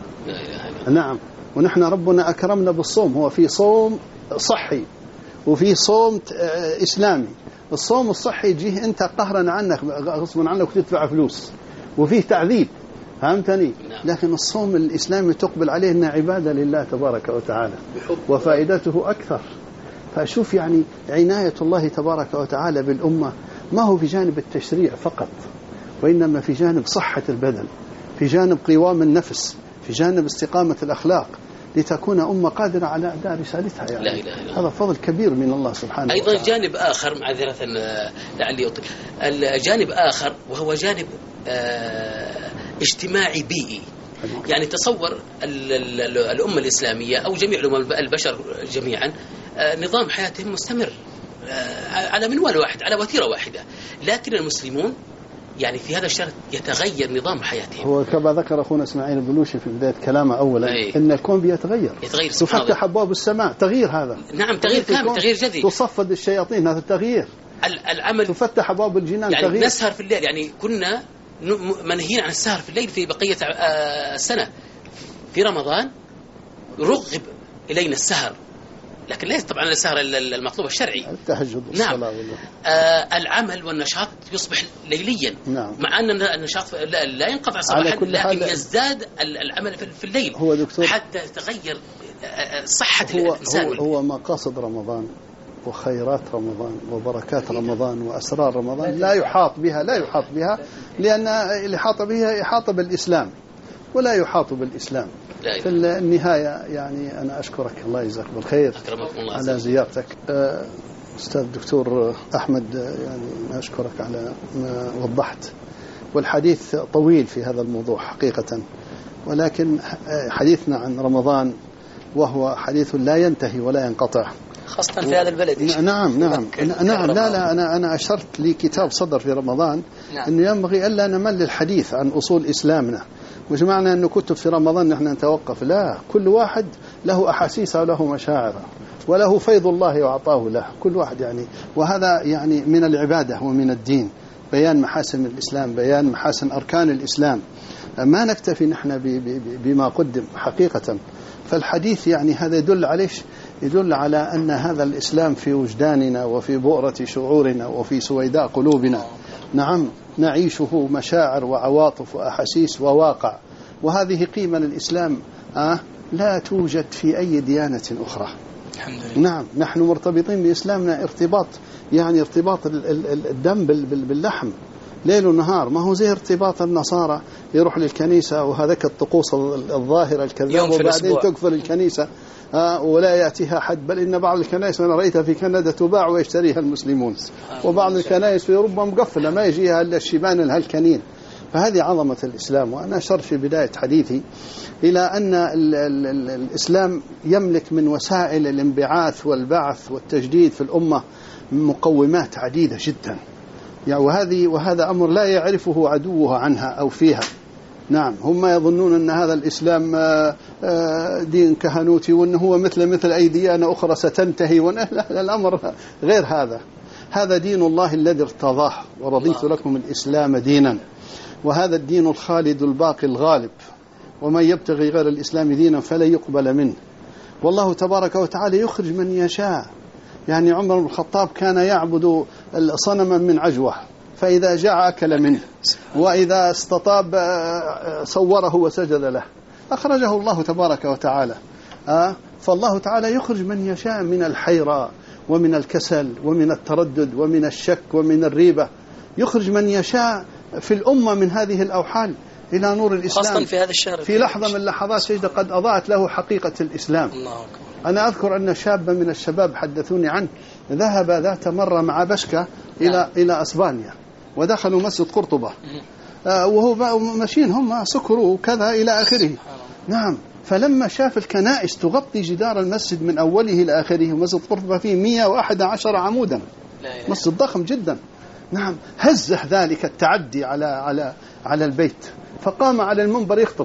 نعم. ونحن ربنا أكرمنا بالصوم، هو في صوم صحي وفي صوم إسلامي. الصوم الصحي يجيه أنت قهرا عنك غصبا عنك وتدفع فلوس وفيه تعذيب، فهمتني؟ لكن الصوم الإسلامي تقبل عليه أنه عبادة لله تبارك وتعالى وفائدته أكثر. فأشوف يعني عناية الله تبارك وتعالى بالأمة ما هو في جانب التشريع فقط، وإنما في جانب صحة البدن، في جانب قوام النفس، في جانب استقامة الأخلاق، لتكون أمة قادرة على أداء رسالتها. يعني لا إله إلا هذا فضل كبير من الله سبحانه أيضا وتعالى. جانب آخر معذرة لعلي أطيل، الجانب آخر وهو جانب آه اجتماعي بيئي. يعني تصور الأمة الإسلامية أو جميع البشر جميعا نظام حياتهم مستمر على منوال واحد، على وتيرة واحدة، لكن المسلمون يعني في هذا الشهر يتغير نظام حياتهم. هو كما ذكر أخونا إسماعيل البلوشي في بداية كلامه أولا أي. إن الكون بيتغير، يتغير، تفتح أبواب السماء، تغيير هذا. نعم تغيير كامل، تغيير جذري. تصفد الشياطين، هذا التغيير. العمل تفتح أبواب الجنان، يعني تغيير. نسهر في الليل، يعني كنا منهيين عن السهر في الليل في بقية السنة، في رمضان رغب إلينا السهر، لكن ليس طبعا السهر المطلوب الشرعي، التهجد والصلاة. نعم. آه العمل والنشاط يصبح ليليا. نعم. مع أن النشاط لا, لا ينقطع صباحا، لكن يزداد العمل في الليل هو دكتور حتى تغير صحة هو الإنسان. هو, هو مقاصد رمضان وخيرات رمضان وبركات رمضان وأسرار رمضان لا يحاط بها، لا يحاط بها لأن اللي حاط بها يحاط بالإسلام ولا يحاط بالإسلام. في النهاية يعني أنا أشكرك، الله يجزاك بالخير على زيارتك. أستاذ الدكتور أحمد، يعني أشكرك على ما وضحت، والحديث طويل في هذا الموضوع حقيقة، ولكن حديثنا عن رمضان وهو حديث لا ينتهي ولا ينقطع، خاصة في هذا البلد. نعم نعم نعم لا لا أنا أنا أشرت لي كتاب صدر في رمضان. نعم. إنه ينبغي ألا نمل الحديث عن أصول إسلامنا، مش معنى أنه كتب في رمضان نحن نتوقف، لا، كل واحد له أحاسيس وله مشاعر وله فيض الله وعطاه له كل واحد يعني. وهذا يعني من العبادة ومن الدين، بيان محاسن الإسلام، بيان محاسن أركان الإسلام. ما نكتفي نحن بما قدم حقيقة. فالحديث يعني هذا يدل عليه، يدل على أن هذا الإسلام في وجداننا وفي بؤرة شعورنا وفي سويداء قلوبنا. نعم نعيشه مشاعر وعواطف وأحاسيس وواقع، وهذه قيمة للإسلام آه لا توجد في أي ديانة أخرى. الحمد لله. نعم نحن مرتبطين بإسلامنا ارتباط يعني ارتباط الدم باللحم ليل ونهار، ما هو زي ارتباط النصارى يروح للكنيسة وهذاك الطقوس الظاهرة الكذاب وبعدين تقفل الكنيسة آه ولا يأتيها حد. بل إن بعض الكنائس أنا رأيتها في كندا تباع ويشتريها المسلمون، وبعض الكنائس في أوروبا مقفلة ما يجيها إلا الشيبان الهلكنين. فهذه عظمة الإسلام. وأنا أشرت في بداية حديثي إلى أن ال ال ال الإسلام يملك من وسائل الانبعاث والبعث والتجديد في الأمة مقومات عديدة جدا يعني، وهذه وهذا أمر لا يعرفه عدوها عنها أو فيها. نعم هم يظنون أن هذا الإسلام دين كهنوتي وأنه هو مثل مثل أي ديانة أخرى ستنتهي، لا الأمر غير هذا. هذا دين الله الذي ارتضاه، ورضيت لكم الإسلام دينا، وهذا الدين الخالد الباقي الغالب، ومن يبتغي غير الإسلام دينا فلن يقبل منه. والله تبارك وتعالى يخرج من يشاء. يعني عمر بن الخطاب كان يعبد صنما من عجوة، فإذا جاع أكل منه، وإذا استطاب صوره وسجد له، أخرجه الله تبارك وتعالى. آه فالله تعالى يخرج من يشاء من الحيرة ومن الكسل ومن التردد ومن الشك ومن الريبة، يخرج من يشاء في الأمة من هذه الأوحال إلى نور الإسلام. خاصة في هذا الشهر في لحظة من اللحظات سجد قد أضاءت له حقيقة الإسلام. الله أكبر. أنا أذكر أن شابا من الشباب حدثوني عنه ذهب ذات مرة مع بشكة إلى نعم. إلى أسبانيا، ودخلوا مسجد قرطبة آه وهو ماشيين هم سكروا وكذا إلى آخره. نعم فلما شاف الكنائس تغطي جدار المسجد من أوله إلى آخره، مسجد قرطبة فيه مئة وأحد عشر عمودا، مسجد ضخم جدا. نعم هزه ذلك التعدي على على على البيت، فقام على المنبر يخطب.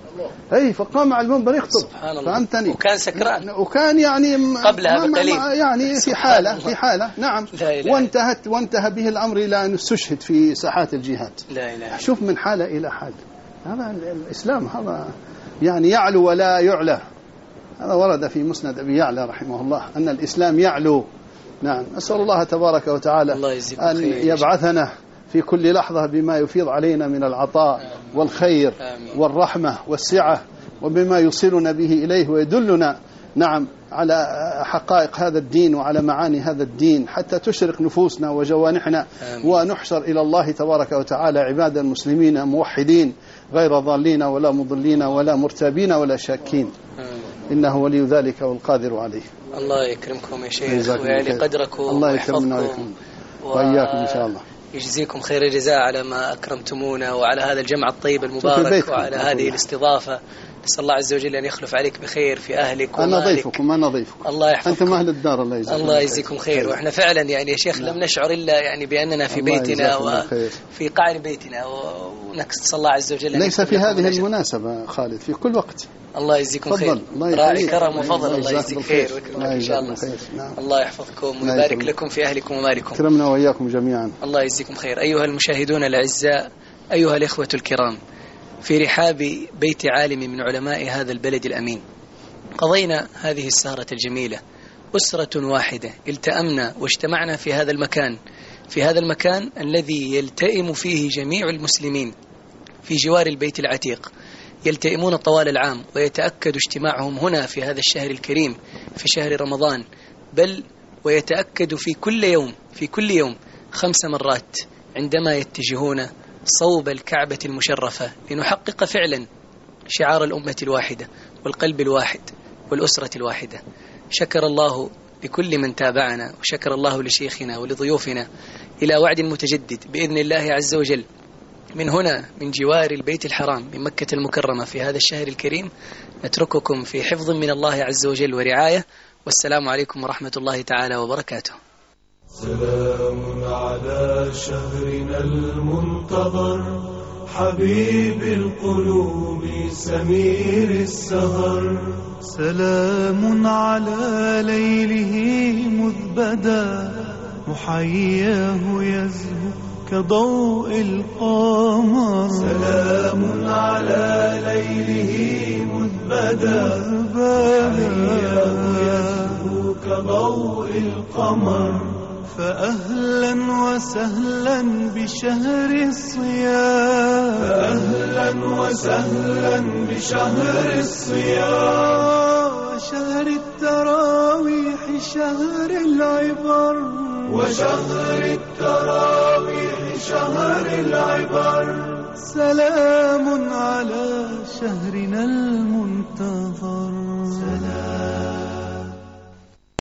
أي فقام على المنبر يخطب. فهمتني؟ وكان سكران، وكان يعني قبلها بقليل يعني في حالة في حالة نعم. وانتهت وانتهى به الأمر إلى أن استشهد في ساحات الجهاد. لا إله. شوف من حالة إلى حال. هذا الإسلام هذا يعني يعلو ولا يعلى. هذا ورد في مسند أبي يعلى رحمه الله أن الإسلام يعلو. نعم أسأل الله تبارك وتعالى أن يبعثنا في كل لحظة بما يفيض علينا من العطاء والخير والرحمة والسعة، وبما يوصلنا به إليه ويدلنا نعم على حقائق هذا الدين وعلى معاني هذا الدين، حتى تشرق نفوسنا وجوانحنا ونحشر إلى الله تبارك وتعالى عبادا مسلمين موحدين غير ضالين ولا مضلين ولا مرتابين ولا شاكين. إنه ولي ذلك والقادر عليه. الله يكرمكم يا شيخ ويعلي قدركم. الله يكرمنا ويكرمكم وإياكم إن شاء الله. يجزيكم خير الجزاء على ما أكرمتمونا وعلى هذا الجمع الطيب المبارك وعلى هذه الاستضافة. نسأل الله عز وجل أن يخلف عليك بخير في أهلك ومالك. أنا ضيفكم أنا ضيفكم. الله يحفظكم. أنتم أهل الدار. الله يجزيكم الله يجزيكم خير. وإحنا فعلا يعني يا شيخ لم نشعر إلا يعني بأننا في بيتنا وفي قعر بيتنا، ونسأل الله عز وجل ليس في هذه المناسبة خالد، في كل وقت. الله يجزيكم خير. راعي كرم وفضل. الله يجزيك خير ويكرمك إن شاء الله. نعم. الله يحفظكم ويبارك لكم في أهلكم ومالكم. كرمنا وإياكم جميعا. الله يجزيكم خير. أيها المشاهدون الأعزاء، أيها الإخوة الكرام، في رحاب بيت عالم من علماء هذا البلد الأمين قضينا هذه السهرة الجميلة، أسرة واحدة التأمنا واجتمعنا في هذا المكان، في هذا المكان الذي يلتئم فيه جميع المسلمين في جوار البيت العتيق، يلتئمون طوال العام، ويتأكد اجتماعهم هنا في هذا الشهر الكريم في شهر رمضان، بل ويتأكد في كل يوم في كل يوم خمس مرات عندما يتجهون صوب الكعبة المشرفة لنحقق فعلا شعار الأمة الواحدة والقلب الواحد والأسرة الواحدة. شكر الله لكل من تابعنا، وشكر الله لشيخنا ولضيوفنا، إلى وعد متجدد بإذن الله عز وجل من هنا من جوار البيت الحرام من مكة المكرمة في هذا الشهر الكريم. نترككم في حفظ من الله عز وجل ورعاية، والسلام عليكم ورحمة الله تعالى وبركاته. سلام على شهرنا المنتظر. حبيب القلوب سمير السهر. سلام على ليله مذ بدا محياه يزهو كضوء القمر. سلام على ليله مذ بدا محياه يزهو كضوء القمر. فأهلا وسهلا بشهر الصيام، فأهلا وسهلا بشهر الصيام، وشهر التراويح شهر العبر، وشهر التراويح شهر العبر. سلام على شهرنا المنتظر.